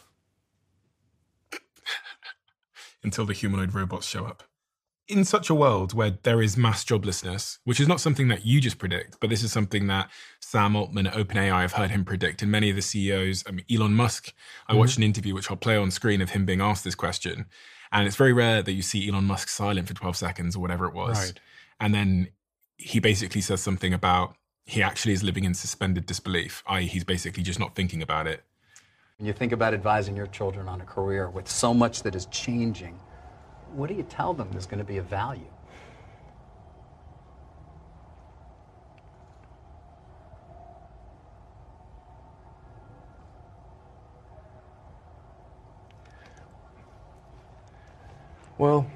Until the humanoid robots show up. In such a world where there is mass joblessness, which is not something that you just predict, but this is something that Sam Altman at OpenAI, I've heard him predict, and many of the CEOs, Elon Musk, I watched an interview which I'll play on screen of him being asked this question. And it's very rare that you see Elon Musk silent for 12 seconds or whatever it was. Right. And then he basically says something about he actually is living in suspended disbelief, i.e. he's basically just not thinking about it. When you think about advising your children on a career with so much that is changing, what do you tell them is going to be of value? Well,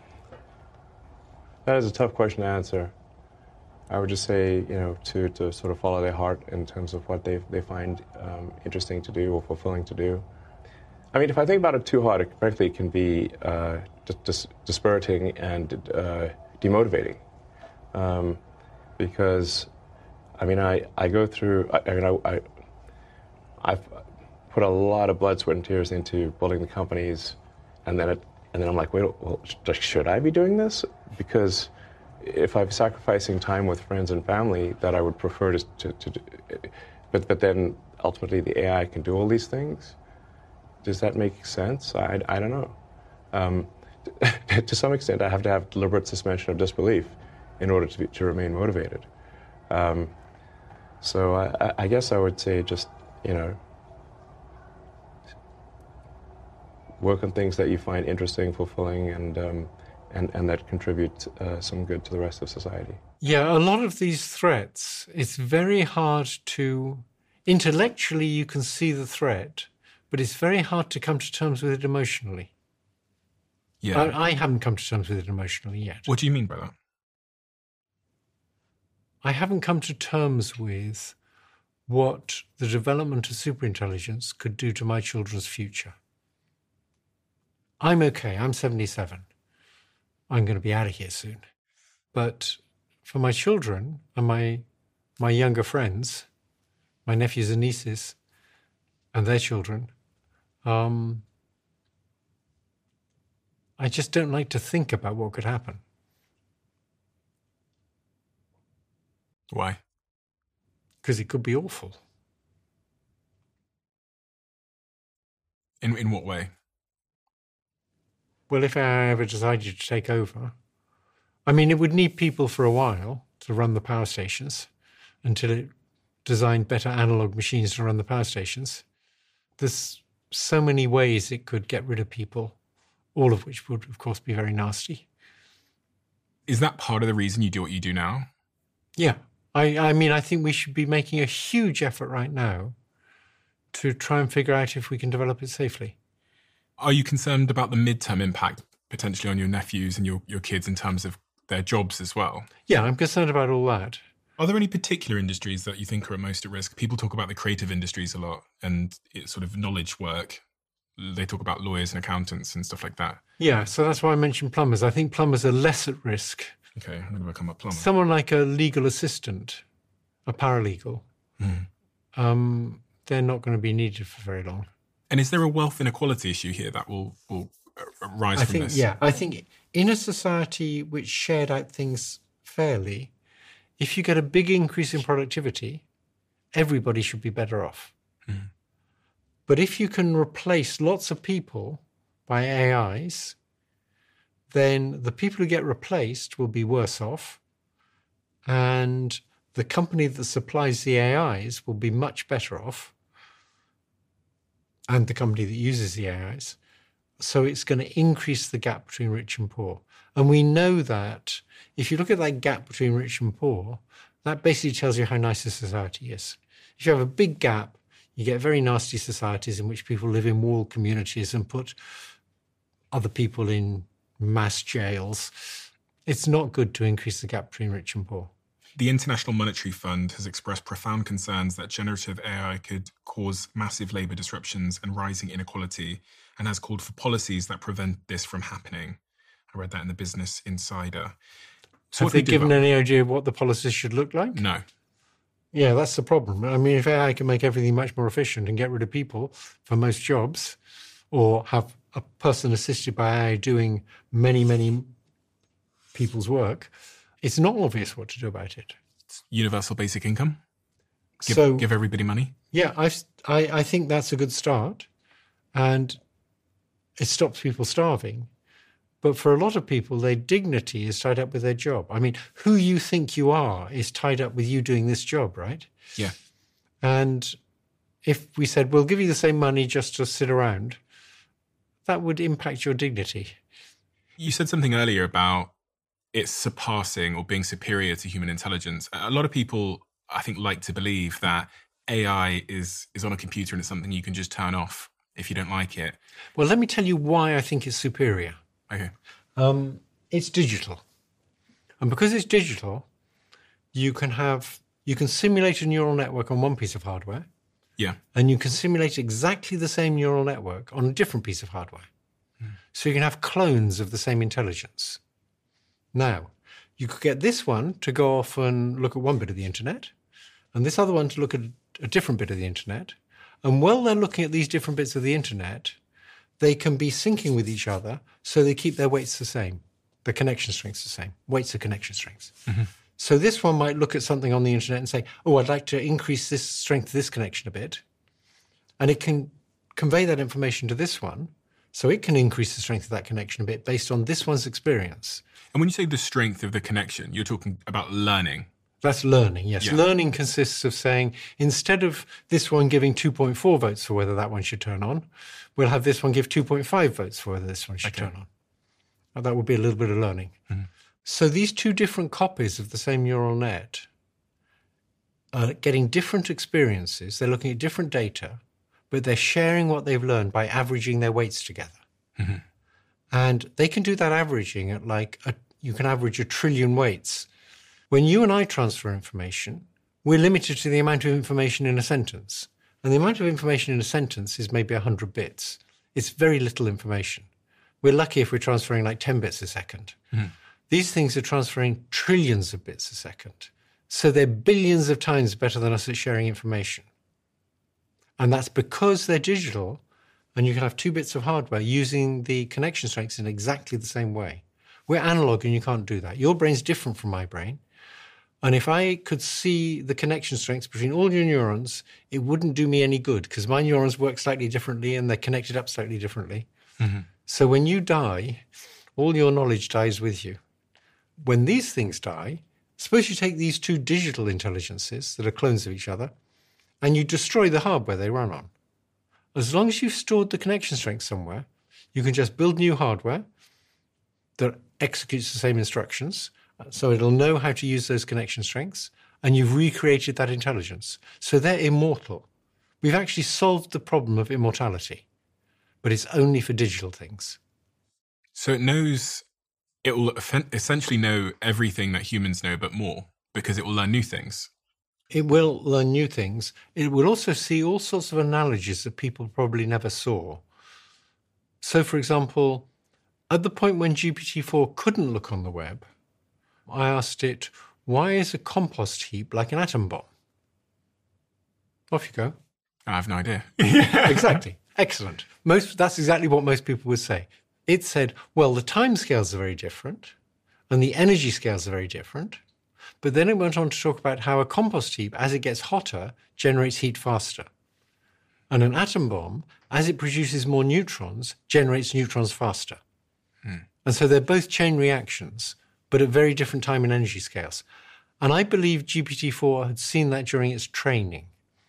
that is a tough question to answer. I would just say, to sort of follow their heart in terms of what they find interesting to do or fulfilling to do. I mean, if I think about it too hard, it frankly can be dispiriting and demotivating. Because, I go through, I've put a lot of blood, sweat, and tears into building the companies, and then I'm like, wait, well, should I be doing this? Because if I'm sacrificing time with friends and family that I would prefer to do, but then ultimately the AI can do all these things. Does that make sense? I don't know. To some extent, I have to have deliberate suspension of disbelief in order to remain motivated. So I guess I would say just, work on things that you find interesting, fulfilling, and that contribute some good to the rest of society. Yeah, a lot of these threats, it's very hard to... Intellectually, you can see the threat, but it's very hard to come to terms with it emotionally. Yeah. I haven't come to terms with it emotionally yet. What do you mean by that? I haven't come to terms with what the development of superintelligence could do to my children's future. I'm okay. I'm 77. I'm going to be out of here soon. But for my children and my younger friends, my nephews and nieces, and their children, I just don't like to think about what could happen. Why? Because it could be awful. In what way? Well, if I ever decided to take over, it would need people for a while to run the power stations until it designed better analog machines to run the power stations. There's so many ways it could get rid of people, all of which would, of course, be very nasty. Is that part of the reason you do what you do now? Yeah. I think we should be making a huge effort right now to try and figure out if we can develop it safely. Are you concerned about the midterm impact potentially on your nephews and your kids in terms of their jobs as well. Yeah, I'm concerned about all that. Are there any particular industries that you think are most at risk? People talk about the creative industries a lot and it's sort of knowledge work. They talk about lawyers and accountants and stuff like that. Yeah, so that's why I mentioned plumbers. I think plumbers are less at risk. Okay, I'm going to become a plumber. Someone like a legal assistant, a paralegal, they're not going to be needed for very long. And is there a wealth inequality issue here that will rise from this? Yeah, I think in a society which shared out things fairly, if you get a big increase in productivity, everybody should be better off. Mm. But if you can replace lots of people by AIs, then the people who get replaced will be worse off, and the company that supplies the AIs will be much better off, and the company that uses the AIs. So it's going to increase the gap between rich and poor. And we know that if you look at that gap between rich and poor, that basically tells you how nice a society is. If you have a big gap, you get very nasty societies in which people live in walled communities and put other people in mass jails. It's not good to increase the gap between rich and poor. The International Monetary Fund has expressed profound concerns that generative AI could cause massive labour disruptions and rising inequality, and has called for policies that prevent this from happening. I read that in the Business Insider. So have they given any idea of what the policies should look like? No. Yeah, that's the problem. I mean, if AI can make everything much more efficient and get rid of people for most jobs, or have a person assisted by AI doing many, many people's work, it's not obvious what to do about it. Universal basic income? Give everybody money? Yeah, I think that's a good start. And it stops people starving. But for a lot of people, their dignity is tied up with their job. I mean, who you think you are is tied up with you doing this job, right? Yeah. And if we said, we'll give you the same money just to sit around, that would impact your dignity. You said something earlier about it surpassing or being superior to human intelligence. A lot of people, I think, like to believe that AI is on a computer and it's something you can just turn off if you don't like it. Well, let me tell you why I think it's superior. Okay. It's digital. And because it's digital, you can simulate a neural network on one piece of hardware. Yeah. And you can simulate exactly the same neural network on a different piece of hardware. So you can have clones of the same intelligence. Now, you could get this one to go off and look at one bit of the internet, and this other one to look at a different bit of the internet. And while they're looking at these different bits of the internet, they can be syncing with each other, so they keep their weights the same. The connection strengths the same. Weights are connection strengths. Mm-hmm. So this one might look at something on the internet and say, oh, I'd like to increase this strength of this connection a bit. And it can convey that information to this one, so it can increase the strength of that connection a bit based on this one's experience. And when you say the strength of the connection, you're talking about learning. That's learning, yes. Yeah. Learning consists of saying, instead of this one giving 2.4 votes for whether that one should turn on, we'll have this one give 2.5 votes for whether this one should turn on. Now, that would be a little bit of learning. Mm-hmm. So these two different copies of the same neural net are getting different experiences. They're looking at different data, but they're sharing what they've learned by averaging their weights together. Mm-hmm. And they can do that averaging at you can average 1 trillion weights. When you and I transfer information, we're limited to the amount of information in a sentence. And the amount of information in a sentence is maybe 100 bits. It's very little information. We're lucky if we're transferring like 10 bits a second. Mm-hmm. These things are transferring trillions of bits a second. So they're billions of times better than us at sharing information. And that's because they're digital, and you can have 2 bits of hardware using the connection strengths in exactly the same way. We're analog and you can't do that. Your brain's different from my brain. And if I could see the connection strengths between all your neurons, it wouldn't do me any good because my neurons work slightly differently and they're connected up slightly differently. Mm-hmm. So when you die, all your knowledge dies with you. When these things die, suppose you take these 2 digital intelligences that are clones of each other and you destroy the hardware they run on. As long as you've stored the connection strength somewhere, you can just build new hardware that executes the same instructions, so it'll know how to use those connection strengths, and you've recreated that intelligence. So they're immortal. We've actually solved the problem of immortality, but it's only for digital things. So it will essentially know everything that humans know, but more, because it will learn new things. It will learn new things. It will also see all sorts of analogies that people probably never saw. So, for example, at the point when GPT-4 couldn't look on the web, I asked it, why is a compost heap like an atom bomb? Off you go. I have no idea. Yeah, exactly. Excellent. That's exactly what most people would say. It said, well, the time scales are very different and the energy scales are very different. But then it went on to talk about how a compost heap, as it gets hotter, generates heat faster. And an atom bomb, as it produces more neutrons, generates neutrons faster. And so they're both chain reactions, but at very different time and energy scales. And I believe GPT-4 had seen that during its training.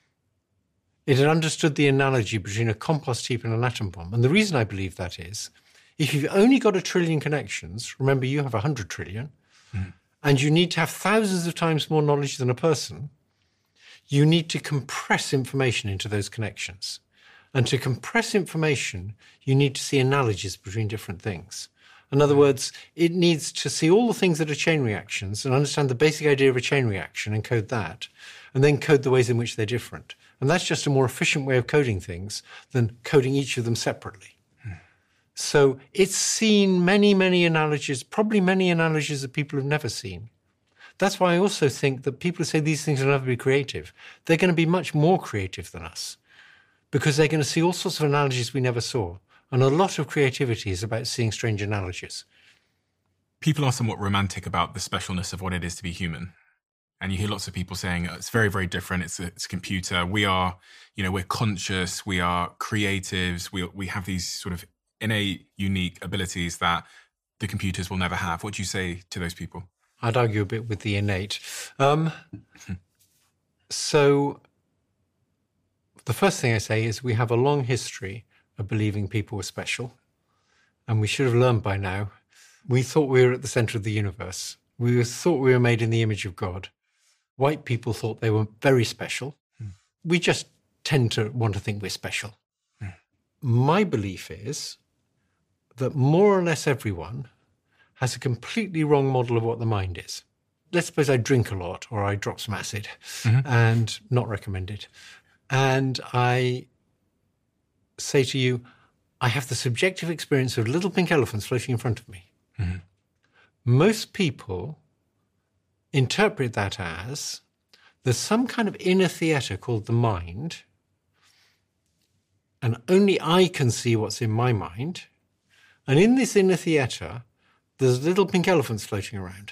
It had understood the analogy between a compost heap and an atom bomb. And the reason I believe that is, if you've only got 1 trillion connections, remember you have 100 trillion, and you need to have thousands of times more knowledge than a person, you need to compress information into those connections. And to compress information, you need to see analogies between different things. In other words, it needs to see all the things that are chain reactions and understand the basic idea of a chain reaction and code that, and then code the ways in which they're different. And that's just a more efficient way of coding things than coding each of them separately. So it's seen many, many analogies, probably many analogies that people have never seen. That's why I also think that people who say these things will never be creative, they're going to be much more creative than us because they're going to see all sorts of analogies we never saw. And a lot of creativity is about seeing strange analogies. People are somewhat romantic about the specialness of what it is to be human. And you hear lots of people saying, it's very, very different. It's a computer. We are, we're conscious. We are creatives. We have these sort of innate, unique abilities that the computers will never have. What do you say to those people? I'd argue a bit with the innate. So the first thing I say is we have a long history of believing people were special. And we should have learned by now. We thought we were at the center of the universe. We thought we were made in the image of God. White people thought they were very special. We just tend to want to think we're special. My belief is that more or less everyone has a completely wrong model of what the mind is. Let's suppose I drink a lot or I drop some acid, and not recommended. And I say to you, I have the subjective experience of little pink elephants floating in front of me. Most people interpret that as there's some kind of inner theatre called the mind, and only I can see what's in my mind. And in this inner theatre, there's little pink elephants floating around.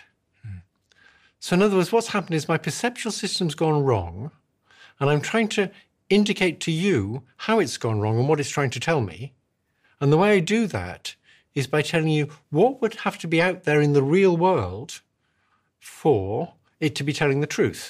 So in other words, what's happened is my perceptual system's gone wrong, and I'm trying to indicate to you how it's gone wrong and what it's trying to tell me. And the way I do that is by telling you what would have to be out there in the real world for it to be telling the truth.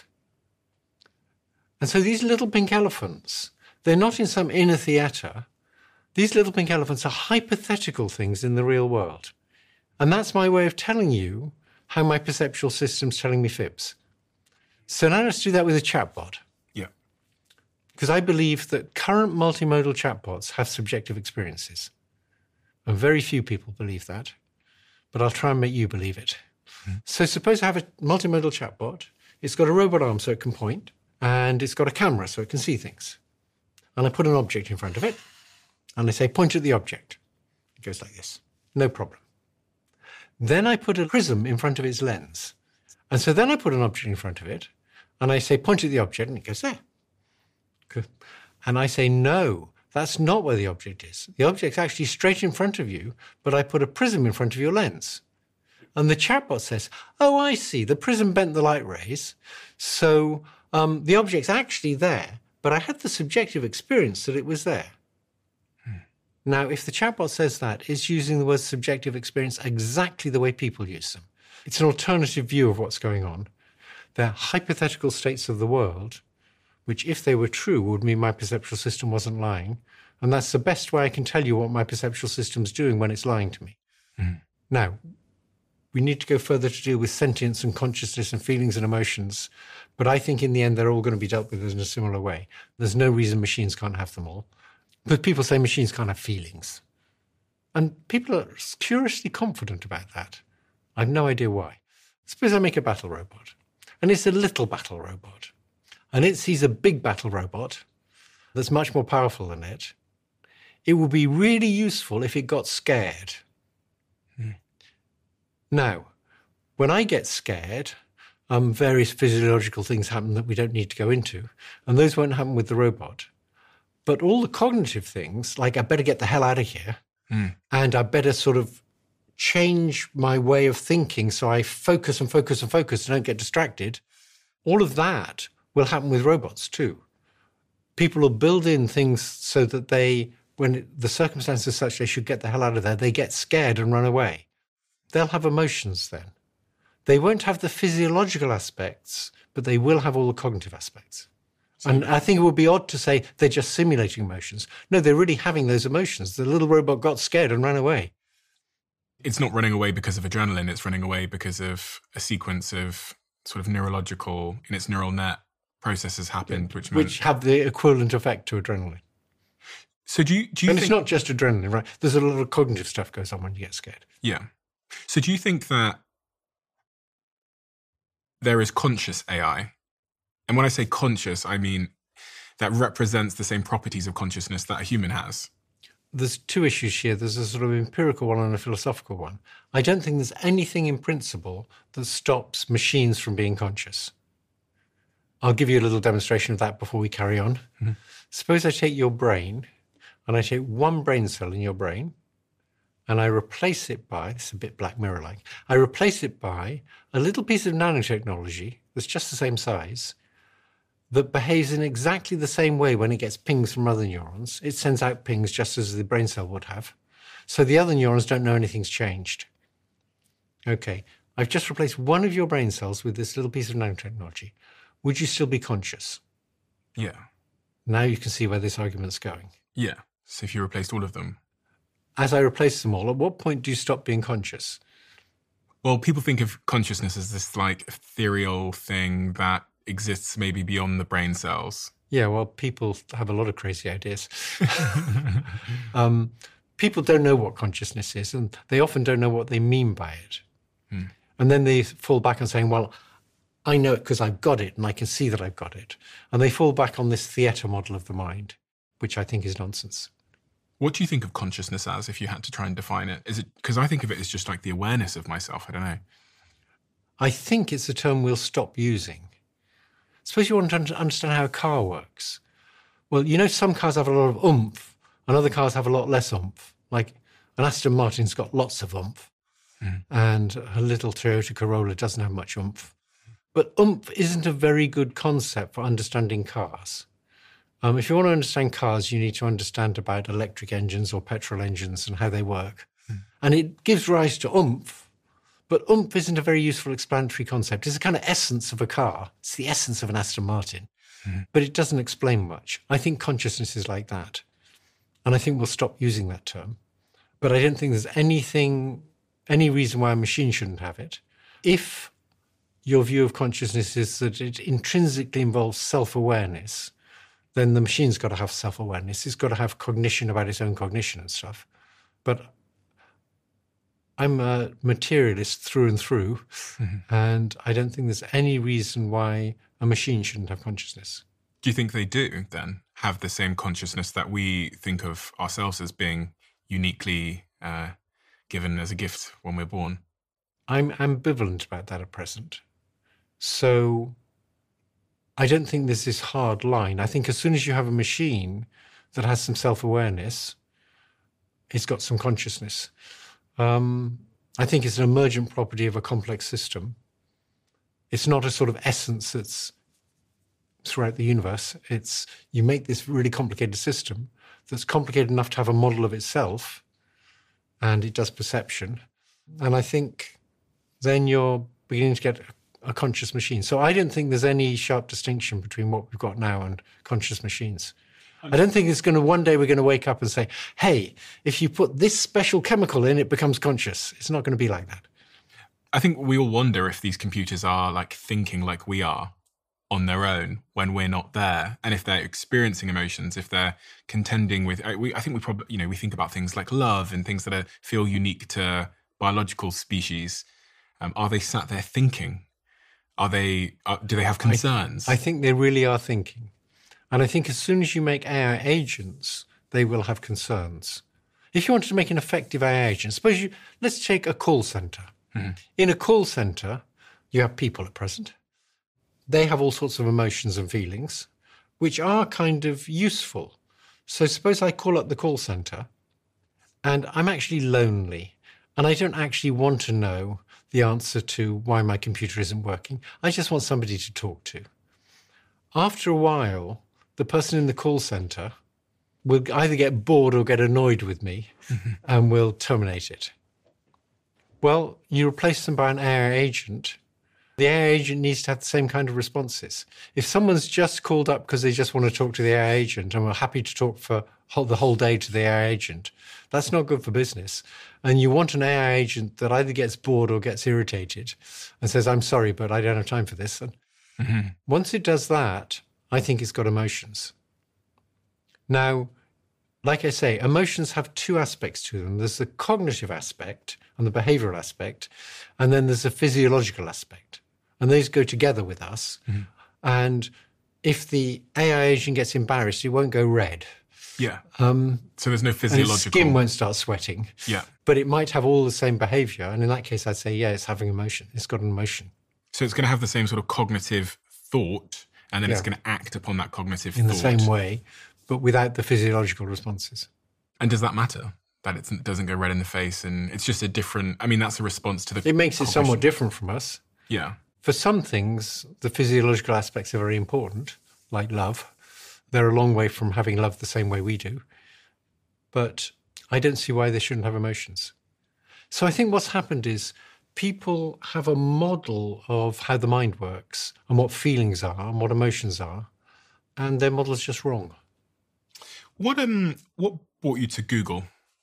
And so these little pink elephants, they're not in some inner theatre. These little pink elephants are hypothetical things in the real world. And that's my way of telling you how my perceptual system's telling me fibs. So now let's do that with a chatbot. Yeah. Because I believe that current multimodal chatbots have subjective experiences. And very few people believe that. But I'll try and make you believe it. So suppose I have a multimodal chatbot. It's got a robot arm so it can point, and it's got a camera so it can see things. And I put an object in front of it, and I say, point at the object. It goes like this. No problem. Then I put a prism in front of its lens. And so then I put an object in front of it, and I say, point at the object, and it goes there. Good. And I say, no, that's not where the object is. The object's actually straight in front of you, but I put a prism in front of your lens. And the chatbot says, oh, I see, the prism bent the light rays, so the object's actually there, but I had the subjective experience that it was there. Now, if the chatbot says that, it's using the word subjective experience exactly the way people use them. It's an alternative view of what's going on. They're hypothetical states of the world, which, if they were true, would mean my perceptual system wasn't lying. And that's the best way I can tell you what my perceptual system's doing when it's lying to me. Now, we need to go further to deal with sentience and consciousness and feelings and emotions. But I think in the end, they're all going to be dealt with in a similar way. There's no reason machines can't have them all. But people say machines can't have feelings. And people are curiously confident about that. I have no idea why. Suppose I make a battle robot, and it's a little battle robot, and it sees a big battle robot that's much more powerful than it. It would be really useful if it got scared. Now, when I get scared, various physiological things happen that we don't need to go into, and those won't happen with the robot. But all the cognitive things, like I better get the hell out of here, and I better sort of change my way of thinking so I focus and focus and focus and don't get distracted, all of that will happen with robots too. People will build in things so that when the circumstances are such they should get the hell out of there, they get scared and run away. They'll have emotions then. They won't have the physiological aspects, but they will have all the cognitive aspects. And I think it would be odd to say they're just simulating emotions. No, they're really having those emotions. The little robot got scared and ran away. It's not running away because of adrenaline. It's running away because of a sequence of sort of neurological, in its neural net, processes happened, which have the equivalent effect to adrenaline. So do you think... it's not just adrenaline, right? There's a lot of cognitive stuff goes on when you get scared. Yeah. So do you think that there is conscious AI? And when I say conscious, I mean that represents the same properties of consciousness that a human has. There's two issues here. There's a sort of empirical one and a philosophical one. I don't think there's anything in principle that stops machines from being conscious. I'll give you a little demonstration of that before we carry on. Mm-hmm. Suppose I take your brain and I take one brain cell in your brain and I replace it by, it's a bit Black Mirror-like, I replace it by a little piece of nanotechnology that's just the same size that behaves in exactly the same way when it gets pings from other neurons. It sends out pings just as the brain cell would have. So the other neurons don't know anything's changed. Okay, I've just replaced one of your brain cells with this little piece of nanotechnology. Would you still be conscious? Yeah. Now you can see where this argument's going. Yeah. So if you replaced all of them. As I replace them all, at what point do you stop being conscious? Well, people think of consciousness as this like ethereal thing that exists maybe beyond the brain cells. Yeah, well, people have a lot of crazy ideas. People don't know what consciousness is, and they often don't know what they mean by it. And then they fall back on saying, well, I know it because I've got it, and I can see that I've got it. And they fall back on this theatre model of the mind, which I think is nonsense. What do you think of consciousness as, if you had to try and define it? Is it because I think of it as just like the awareness of myself? I don't know. I think it's a term we'll stop using. Suppose you want to understand how a car works. Well, you know, some cars have a lot of oomph and other cars have a lot less oomph. Like an Aston Martin's got lots of oomph and a little Toyota Corolla doesn't have much oomph. But oomph isn't a very good concept for understanding cars. If you want to understand cars, you need to understand about electric engines or petrol engines and how they work. And it gives rise to oomph. But oomph isn't a very useful explanatory concept. It's a kind of essence of a car. It's the essence of an Aston Martin. But it doesn't explain much. I think consciousness is like that. And I think we'll stop using that term. But I don't think there's any reason why a machine shouldn't have it. If your view of consciousness is that it intrinsically involves self-awareness, then the machine's got to have self-awareness. It's got to have cognition about its own cognition and stuff. But I'm a materialist through and through, and I don't think there's any reason why a machine shouldn't have consciousness. Do you think they do, then, have the same consciousness that we think of ourselves as being uniquely given as a gift when we're born? I'm ambivalent about that at present. So I don't think there's this hard line. I think as soon as you have a machine that has some self-awareness, it's got some consciousness. I think it's an emergent property of a complex system. It's not a sort of essence that's throughout the universe. It's you make this really complicated system that's complicated enough to have a model of itself, and it does perception. And I think then you're beginning to get a conscious machine. So I don't think there's any sharp distinction between what we've got now and conscious machines. I don't think it's going to, one day we're going to wake up and say, hey, if you put this special chemical in, it becomes conscious. It's not going to be like that. I think we all wonder if these computers are like thinking like we are. on their own when we're not there, and if they're experiencing emotions, if they're contending with, I think we probably, we think about things like love and things that feel unique to biological species. Are they sat there thinking? Do they have concerns? I think they really are thinking. And I think as soon as you make AI agents, they will have concerns. If you wanted to make an effective AI agent, let's take a call center. Mm-hmm. In a call center, you have people at present. They have all sorts of emotions and feelings, which are kind of useful. So suppose I call up the call center and I'm actually lonely and I don't actually want to know the answer to why my computer isn't working. I just want somebody to talk to. After a while, the person in the call center will either get bored or get annoyed with me and will terminate it. Well, you replace them by an AI agent. The AI agent needs to have the same kind of responses. If someone's just called up because they just want to talk to the AI agent and we're happy to talk for the whole day to the AI agent, that's not good for business. And you want an AI agent that either gets bored or gets irritated and says, I'm sorry, but I don't have time for this. And once it does that, I think it's got emotions. Now, like I say, emotions have two aspects to them. There's the cognitive aspect and the behavioral aspect, and then there's the physiological aspect. And those go together with us. Mm-hmm. And if the AI agent gets embarrassed, it won't go red. Yeah. So there's no physiological... And its skin won't start sweating. Yeah. But it might have all the same behavior. And in that case, I'd say, yeah, it's having emotion. It's got an emotion. So it's going to have the same sort of cognitive thought, and then it's going to act upon that cognitive thought. In the same way, but without the physiological responses. And does that matter? That it doesn't go red in the face and it's just a different... that's a response to the... It makes it somewhat different from us. Yeah. For some things, the physiological aspects are very important, like love. They're a long way from having love the same way we do. But I don't see why they shouldn't have emotions. So I think what's happened is people have a model of how the mind works and what feelings are and what emotions are, and their model is just wrong. What brought you to Google?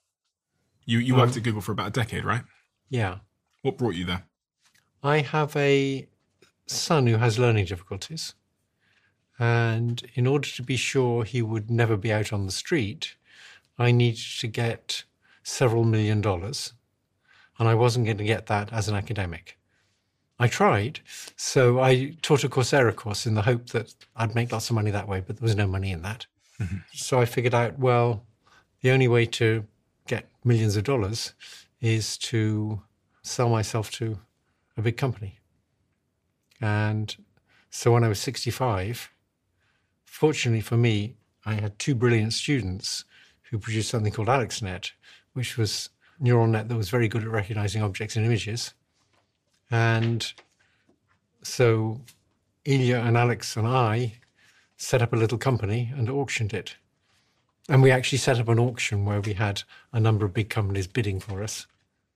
You worked at Google for about a decade, right? Yeah. What brought you there? I have a son who has learning difficulties. And in order to be sure he would never be out on the street, I needed to get several $1 million. And I wasn't going to get that as an academic. I tried. So I taught a Coursera course in the hope that I'd make lots of money that way, but there was no money in that. Mm-hmm. So I figured out, well, the only way to get millions of dollars is to sell myself to a big company. And so when I was 65, fortunately for me, I had two brilliant students who produced something called AlexNet, which was a neural net that was very good at recognizing objects and images. And so Ilya and Alex and I set up a little company and auctioned it. And we actually set up an auction where we had a number of big companies bidding for us.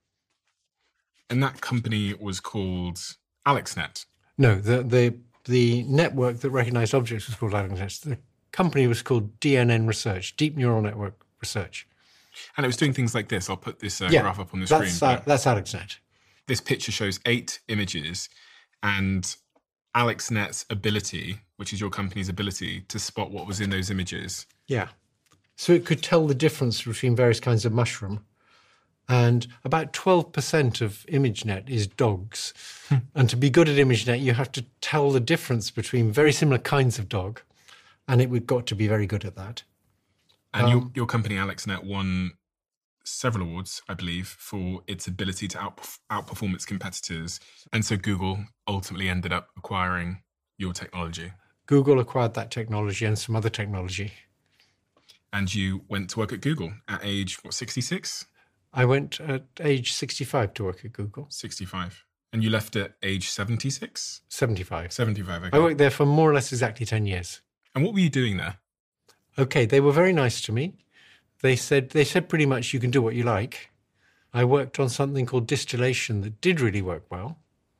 And that company was called AlexNet? No, the network that recognized objects was called AlexNet. The company was called DNN Research, Deep Neural Network Research. And it was doing things like this. I'll put this graph up on the screen. That's AlexNet. This picture shows 8 images, and AlexNet's ability, which is your company's ability, to spot what was in those images. Yeah. So it could tell the difference between various kinds of mushroom. And about 12% of ImageNet is dogs. And to be good at ImageNet, you have to tell the difference between very similar kinds of dog. And we've got to be very good at that. And your company, AlexNet, won several awards, I believe, for its ability to outperform its competitors. And so Google ultimately ended up acquiring your technology. Google acquired that technology and some other technology. And you went to work at Google at age, 66? I went at age 65 to work at Google. 65. And you left at age 76? 75. 75, okay. I worked there for more or less exactly 10 years. And what were you doing there? Okay, they were very nice to me. They said pretty much you can do what you like. I worked on something called distillation that did really work well.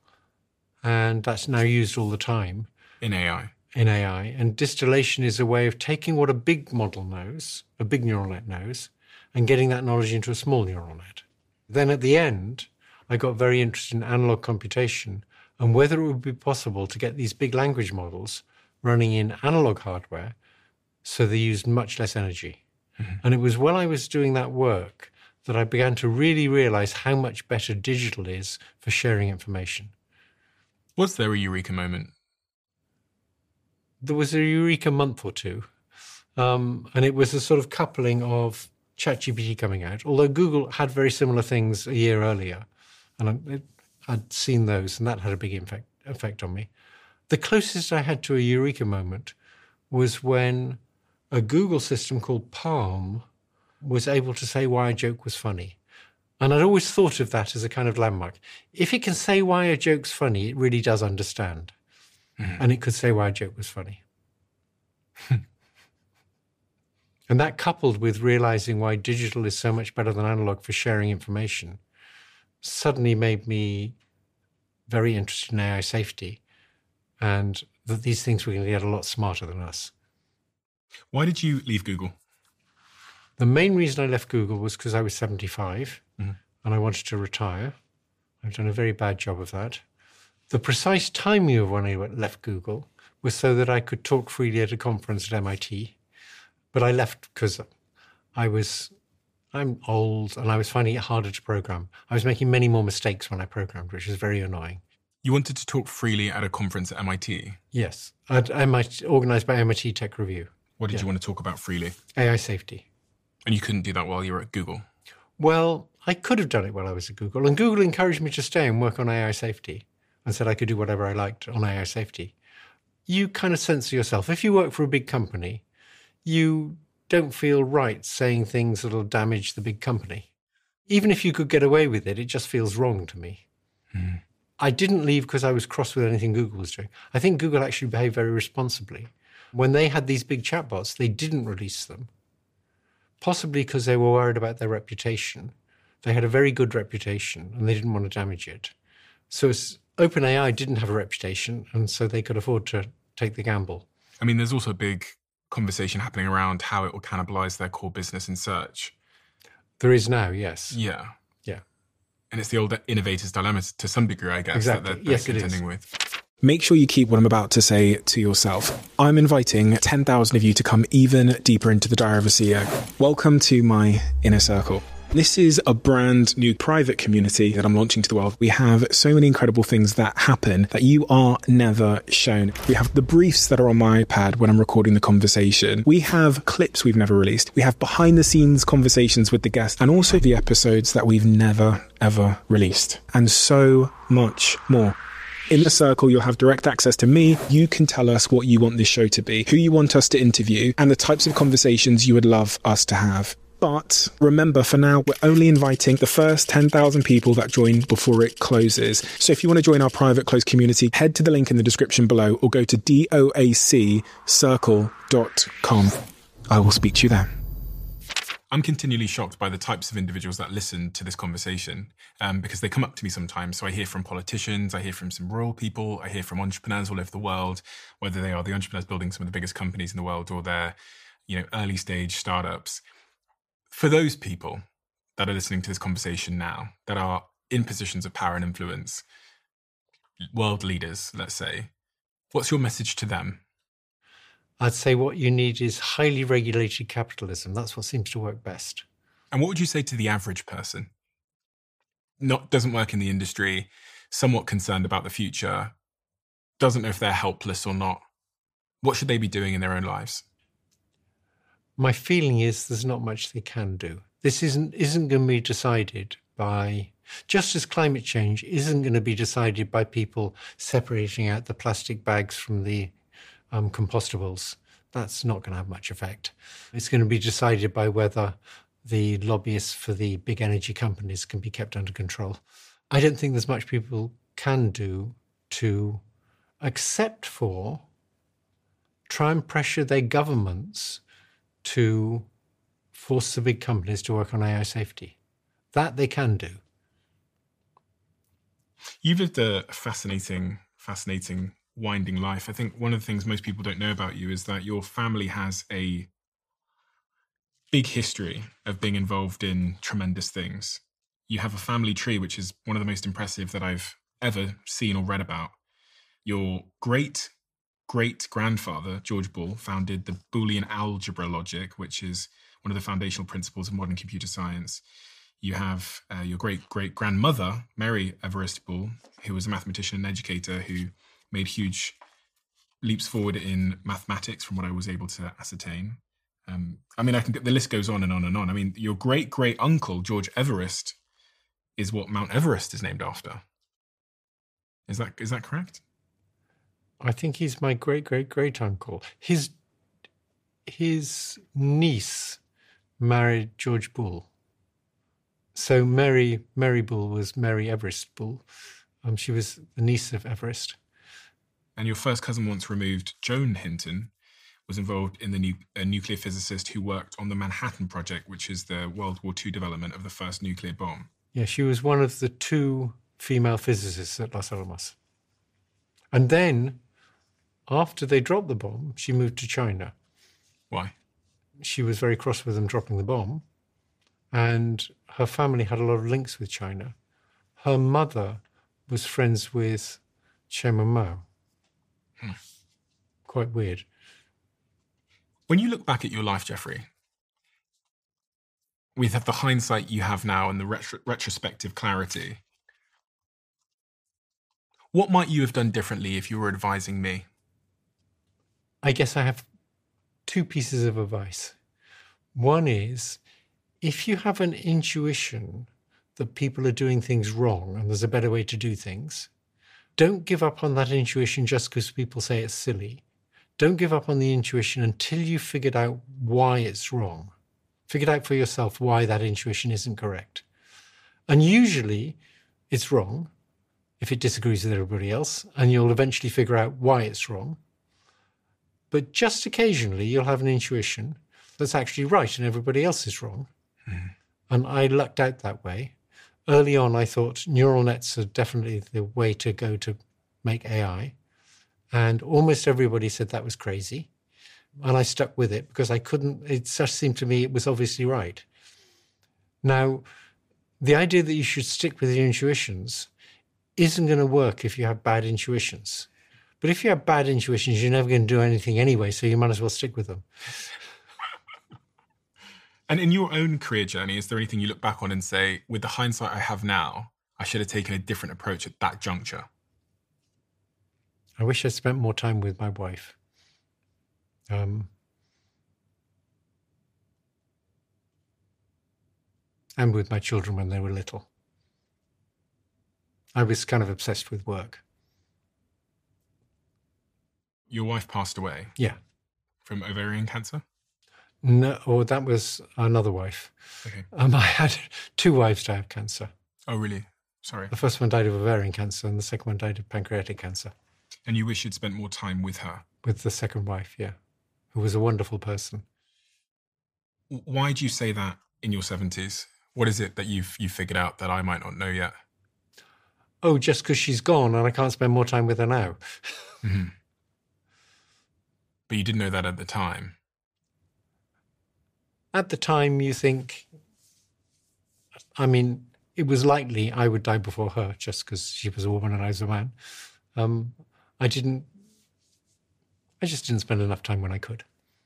And that's now used all the time. In AI. In AI. And distillation is a way of taking what a big model knows, a big neural net knows, and getting that knowledge into a small neural net. Then at the end, I got very interested in analog computation and whether it would be possible to get these big language models running in analog hardware so they used much less energy. Mm-hmm. And it was when I was doing that work that I began to really realize how much better digital is for sharing information. Was there a eureka moment? There was a eureka month or two. And it was a sort of coupling of ChatGPT coming out, although Google had very similar things a year earlier. And I'd seen those, and that had a big effect on me. The closest I had to a eureka moment was when a Google system called Palm was able to say why a joke was funny. And I'd always thought of that as a kind of landmark. If it can say why a joke's funny, it really does understand. Mm-hmm. And it could say why a joke was funny. And that, coupled with realizing why digital is so much better than analog for sharing information, suddenly made me very interested in AI safety and that these things were going to get a lot smarter than us. Why did you leave Google? The main reason I left Google was because I was 75 and I wanted to retire. I've done a very bad job of that. The precise timing of when I left Google was so that I could talk freely at a conference at MIT. But I left because I'm old and I was finding it harder to program. I was making many more mistakes when I programmed, which was very annoying. You wanted to talk freely at a conference at MIT? Yes, at MIT, organised by MIT Tech Review. What did you want to talk about freely? AI safety. And you couldn't do that while you were at Google? Well, I could have done it while I was at Google. And Google encouraged me to stay and work on AI safety and said I could do whatever I liked on AI safety. You kind of censor yourself. If you work for a big company, you don't feel right saying things that will damage the big company. Even if you could get away with it, it just feels wrong to me. Mm. I didn't leave because I was cross with anything Google was doing. I think Google actually behaved very responsibly. When they had these big chatbots, they didn't release them, possibly because they were worried about their reputation. They had a very good reputation and they didn't want to damage it. So OpenAI didn't have a reputation, and so they could afford to take the gamble. I mean, there's also a big conversation happening around how it will cannibalize their core business in search. There is now, yes. Yeah. Yeah. And it's the old innovator's dilemma to some degree, I guess, exactly. that they're contending with. Make sure you keep what I'm about to say to yourself. I'm inviting 10,000 of you to come even deeper into the Diary of a CEO. Welcome to my inner circle. This is a brand new private community that I'm launching to the world. We have so many incredible things that happen that you are never shown. We have the briefs that are on my iPad when I'm recording the conversation. We have clips we've never released. We have behind the scenes conversations with the guests and also the episodes that we've never, ever released. And so much more. In the circle, you'll have direct access to me. You can tell us what you want this show to be, who you want us to interview, and the types of conversations you would love us to have. But remember, for now, we're only inviting the first 10,000 people that join before it closes. So if you want to join our private closed community, head to the link in the description below or go to doaccircle.com. I will speak to you there. I'm continually shocked by the types of individuals that listen to this conversation because they come up to me sometimes. So I hear from politicians, I hear from some rural people, I hear from entrepreneurs all over the world, whether they are the entrepreneurs building some of the biggest companies in the world or they're, early stage startups. For those people that are listening to this conversation now, that are in positions of power and influence, world leaders, let's say, what's your message to them? I'd say what you need is highly regulated capitalism. That's what seems to work best. And what would you say to the average person? Doesn't work in the industry, somewhat concerned about the future, doesn't know if they're helpless or not. What should they be doing in their own lives? My feeling is there's not much they can do. This isn't going to be decided by, just as climate change isn't going to be decided by people separating out the plastic bags from the compostables. That's not going to have much effect. It's going to be decided by whether the lobbyists for the big energy companies can be kept under control. I don't think there's much people can do to, except for try and pressure their governments to force the big companies to work on AI safety. That they can do. You've lived a fascinating winding life. I think one of the things most people don't know about you is that your family has a big history of being involved in tremendous things. You have a family tree, which is one of the most impressive that I've ever seen or read about, your great-great-grandfather, George Boole, founded the Boolean algebra logic, which is one of the foundational principles of modern computer science. You have your great-great-grandmother, Mary Everest Boole, who was a mathematician and educator who made huge leaps forward in mathematics from what I was able to ascertain. The list goes on and on and on. I mean, your great-great-uncle, George Everest, is what Mount Everest is named after. Is that correct? I think he's my great-great-great-uncle. His niece married George Boole. So Mary Boole was Mary Everest Boole. She was the niece of Everest. And your first cousin once removed, Joan Hinton, was involved in a nuclear physicist who worked on the Manhattan Project, which is the World War II development of the first nuclear bomb. Yeah, she was one of the 2 female physicists at Los Alamos. And then, after they dropped the bomb, she moved to China. Why? She was very cross with them dropping the bomb. And her family had a lot of links with China. Her mother was friends with Chairman Mao. Quite weird. When you look back at your life, Jeffrey, with the hindsight you have now and the retrospective clarity, what might you have done differently if you were advising me? I guess I have 2 pieces of advice. One is, if you have an intuition that people are doing things wrong and there's a better way to do things, don't give up on that intuition just because people say it's silly. Don't give up on the intuition until you've figured out why it's wrong. Figured out for yourself why that intuition isn't correct. And usually it's wrong if it disagrees with everybody else, and you'll eventually figure out why it's wrong. But just occasionally you'll have an intuition that's actually right and everybody else is wrong. And I lucked out that way. Early on, I thought neural nets are definitely the way to go to make AI. And almost everybody said that was crazy. And I stuck with it because it just seemed to me it was obviously right. Now, the idea that you should stick with your intuitions isn't going to work if you have bad intuitions. But if you have bad intuitions, you're never going to do anything anyway, so you might as well stick with them. And in your own career journey, is there anything you look back on and say, with the hindsight I have now, I should have taken a different approach at that juncture? I wish I'd spent more time with my wife. And with my children when they were little. I was kind of obsessed with work. Your wife passed away? Yeah. From ovarian cancer? No, that was another wife. Okay. I had 2 wives die of cancer. Oh, really? Sorry. The first one died of ovarian cancer and the second one died of pancreatic cancer. And you wish you'd spent more time with her? With the second wife, yeah, who was a wonderful person. Why do you say that in your 70s? What is it that you've figured out that I might not know yet? Oh, just because she's gone and I can't spend more time with her now. Mm-hmm. But you didn't know that at the time. At the time, you think, it was likely I would die before her just because she was a woman and I was a man. I just didn't spend enough time when I could.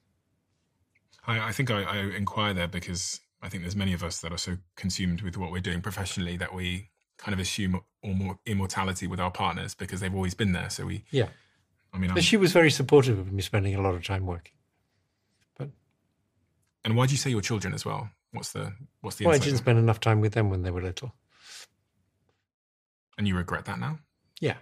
I think I inquire there because I think there's many of us that are so consumed with what we're doing professionally that we kind of assume more immortality with our partners because they've always been there. So we, yeah. But she was very supportive of me spending a lot of time working. And why do you say your children as well? What's the Well, I didn't spend enough time with them when they were little. And you regret that now? Yeah.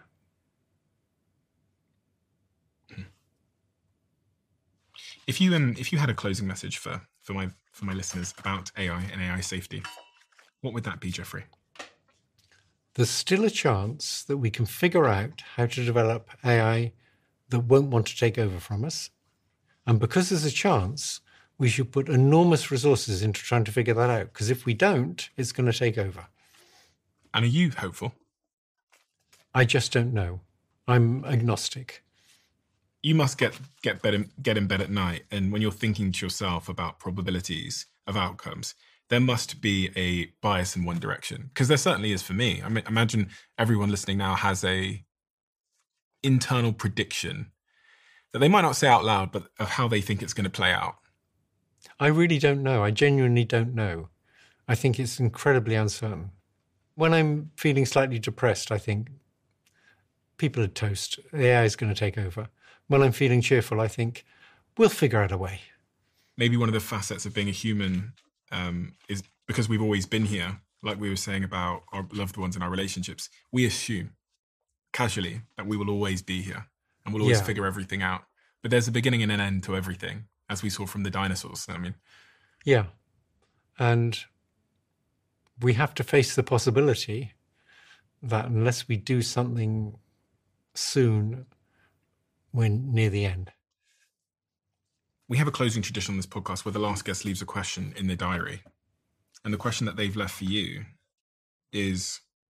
If you had a closing message for my listeners about AI and AI safety, what would that be, Jeffrey? There's still a chance that we can figure out how to develop AI that won't want to take over from us. And because there's a chance, we should put enormous resources into trying to figure that out. Because if we don't, it's going to take over. And are you hopeful? I just don't know. I'm agnostic. You must get in bed at night, and when you're thinking to yourself about probabilities of outcomes, there must be a bias in one direction, because there certainly is for me. I mean, imagine everyone listening now has a internal prediction that they might not say out loud, but of how they think it's going to play out. I really don't know. I genuinely don't know. I think it's incredibly uncertain. When I'm feeling slightly depressed, I think people are toast. The AI is going to take over. When I'm feeling cheerful, I think we'll figure out a way. Maybe one of the facets of being a human is because we've always been here, like we were saying about our loved ones and our relationships, we assume casually that we will always be here and we'll always figure everything out. But there's a beginning and an end to everything, as we saw from the dinosaurs. I mean, yeah. And we have to face the possibility that unless we do something soon, we're near the end. We have a closing tradition on this podcast where the last guest leaves a question in their diary. And the question that they've left for you is,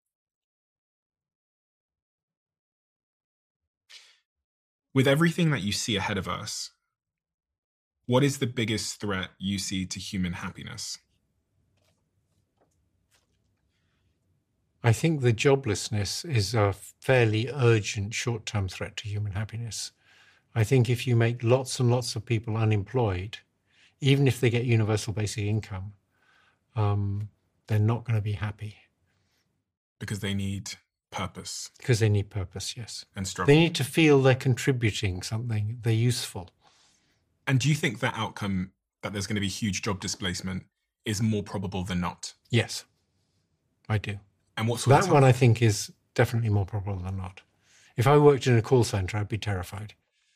with everything that you see ahead of us, what is the biggest threat you see to human happiness? I think the joblessness is a fairly urgent short-term threat to human happiness. I think if you make lots and lots of people unemployed, even if they get universal basic income, they're not going to be happy. Because they need purpose. Because they need purpose, yes. And struggle. They need to feel they're contributing something, they're useful. And do you think that outcome, that there's going to be huge job displacement, is more probable than not? Yes, I do. And what sort of that one I think is definitely more probable than not. If I worked in a call centre, I'd be terrified.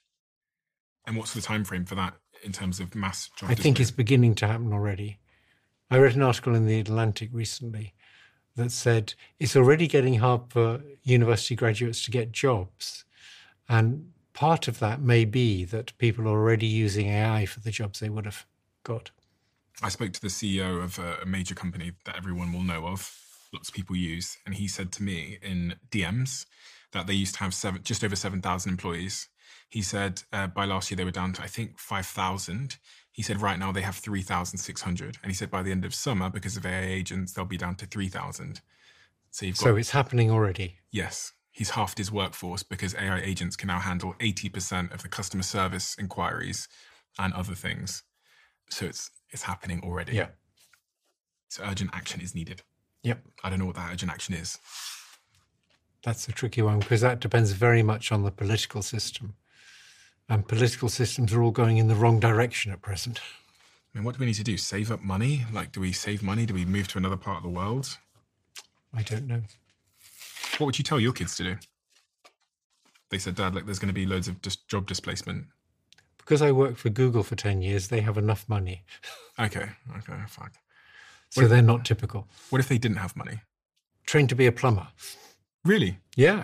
And what's the time frame for that in terms of mass job I think it's beginning to happen already. I read an article in The Atlantic recently that said it's already getting hard for university graduates to get jobs. And part of that may be that people are already using AI for the jobs they would have got. I spoke to the CEO of a major company that everyone will know of, lots of people use, and he said to me in DMs that they used to have just over 7,000 employees. He said by last year they were down to, I think, 5,000. He said right now they have 3,600. And he said by the end of summer, because of AI agents, they'll be down to 3,000. So it's happening already? Yes. He's halved his workforce because AI agents can now handle 80% of the customer service inquiries and other things. So it's happening already. Yeah. So urgent action is needed. Yep. I don't know what that urgent action is. That's a tricky one because that depends very much on the political system. And political systems are all going in the wrong direction at present. I mean, what do we need to do? Save up money? Like, do we save money? Do we move to another part of the world? I don't know. What would you tell your kids to do? They said, Dad, like, there's going to be loads of just job displacement. Because I worked for Google for 10 years, they have enough money. Okay, fine. So they're not typical. What if they didn't have money? Trained to be a plumber. Really? Yeah.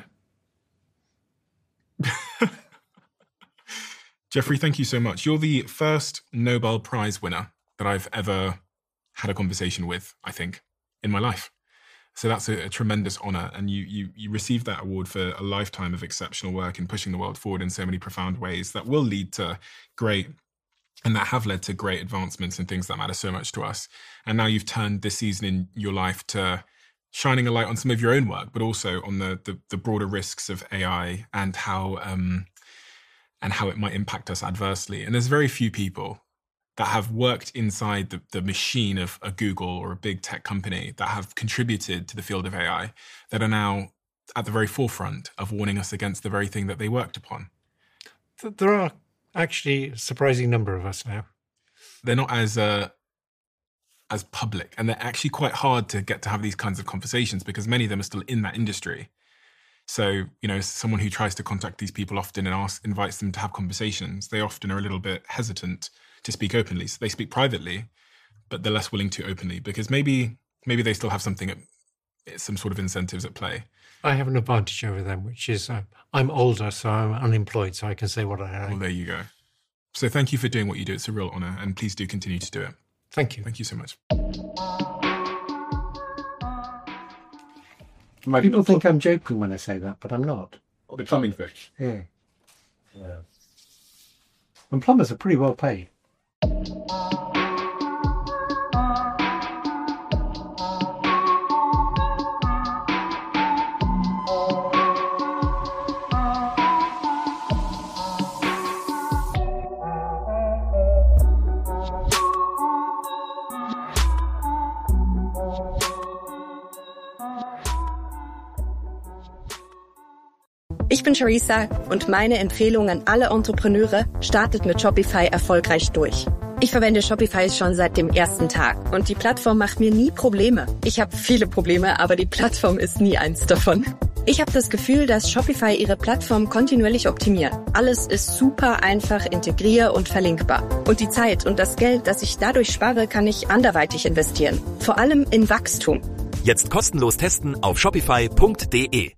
Jeffrey, thank you so much. You're the first Nobel Prize winner that I've ever had a conversation with, I think, in my life. So that's a tremendous honor. And you received that award for a lifetime of exceptional work in pushing the world forward in so many profound ways that will lead to great, and that have led to great advancements and things that matter so much to us. And now you've turned this season in your life to shining a light on some of your own work, but also on the broader risks of AI and how it might impact us adversely. And there's very few people that have worked inside the machine of a Google or a big tech company that have contributed to the field of AI that are now at the very forefront of warning us against the very thing that they worked upon. There are actually a surprising number of us now. They're not as public, and they're actually quite hard to get to have these kinds of conversations because many of them are still in that industry. So, someone who tries to contact these people often and invites them to have conversations, they often are a little bit hesitant to speak openly. So they speak privately, but they're less willing to openly because maybe they still have some sort of incentives at play. I have an advantage over them, which is I'm older, so I'm unemployed, so I can say what I like. Well, there you go. So thank you for doing what you do. It's a real honor, and please do continue to do it. Thank you. Thank you so much. People think I'm joking when I say that, but I'm not. The plumbing fish. Yeah. And plumbers are pretty well paid. Ich bin Charissa und meine Empfehlung an alle Entrepreneure: startet mit Shopify erfolgreich durch. Ich verwende Shopify schon seit dem ersten Tag und die Plattform macht mir nie Probleme. Ich habe viele Probleme, aber die Plattform ist nie eins davon. Ich habe das Gefühl, dass Shopify ihre Plattform kontinuierlich optimiert. Alles ist super einfach, integrier- und verlinkbar. Und die Zeit und das Geld, das ich dadurch spare, kann ich anderweitig investieren. Vor allem in Wachstum. Jetzt kostenlos testen auf shopify.de.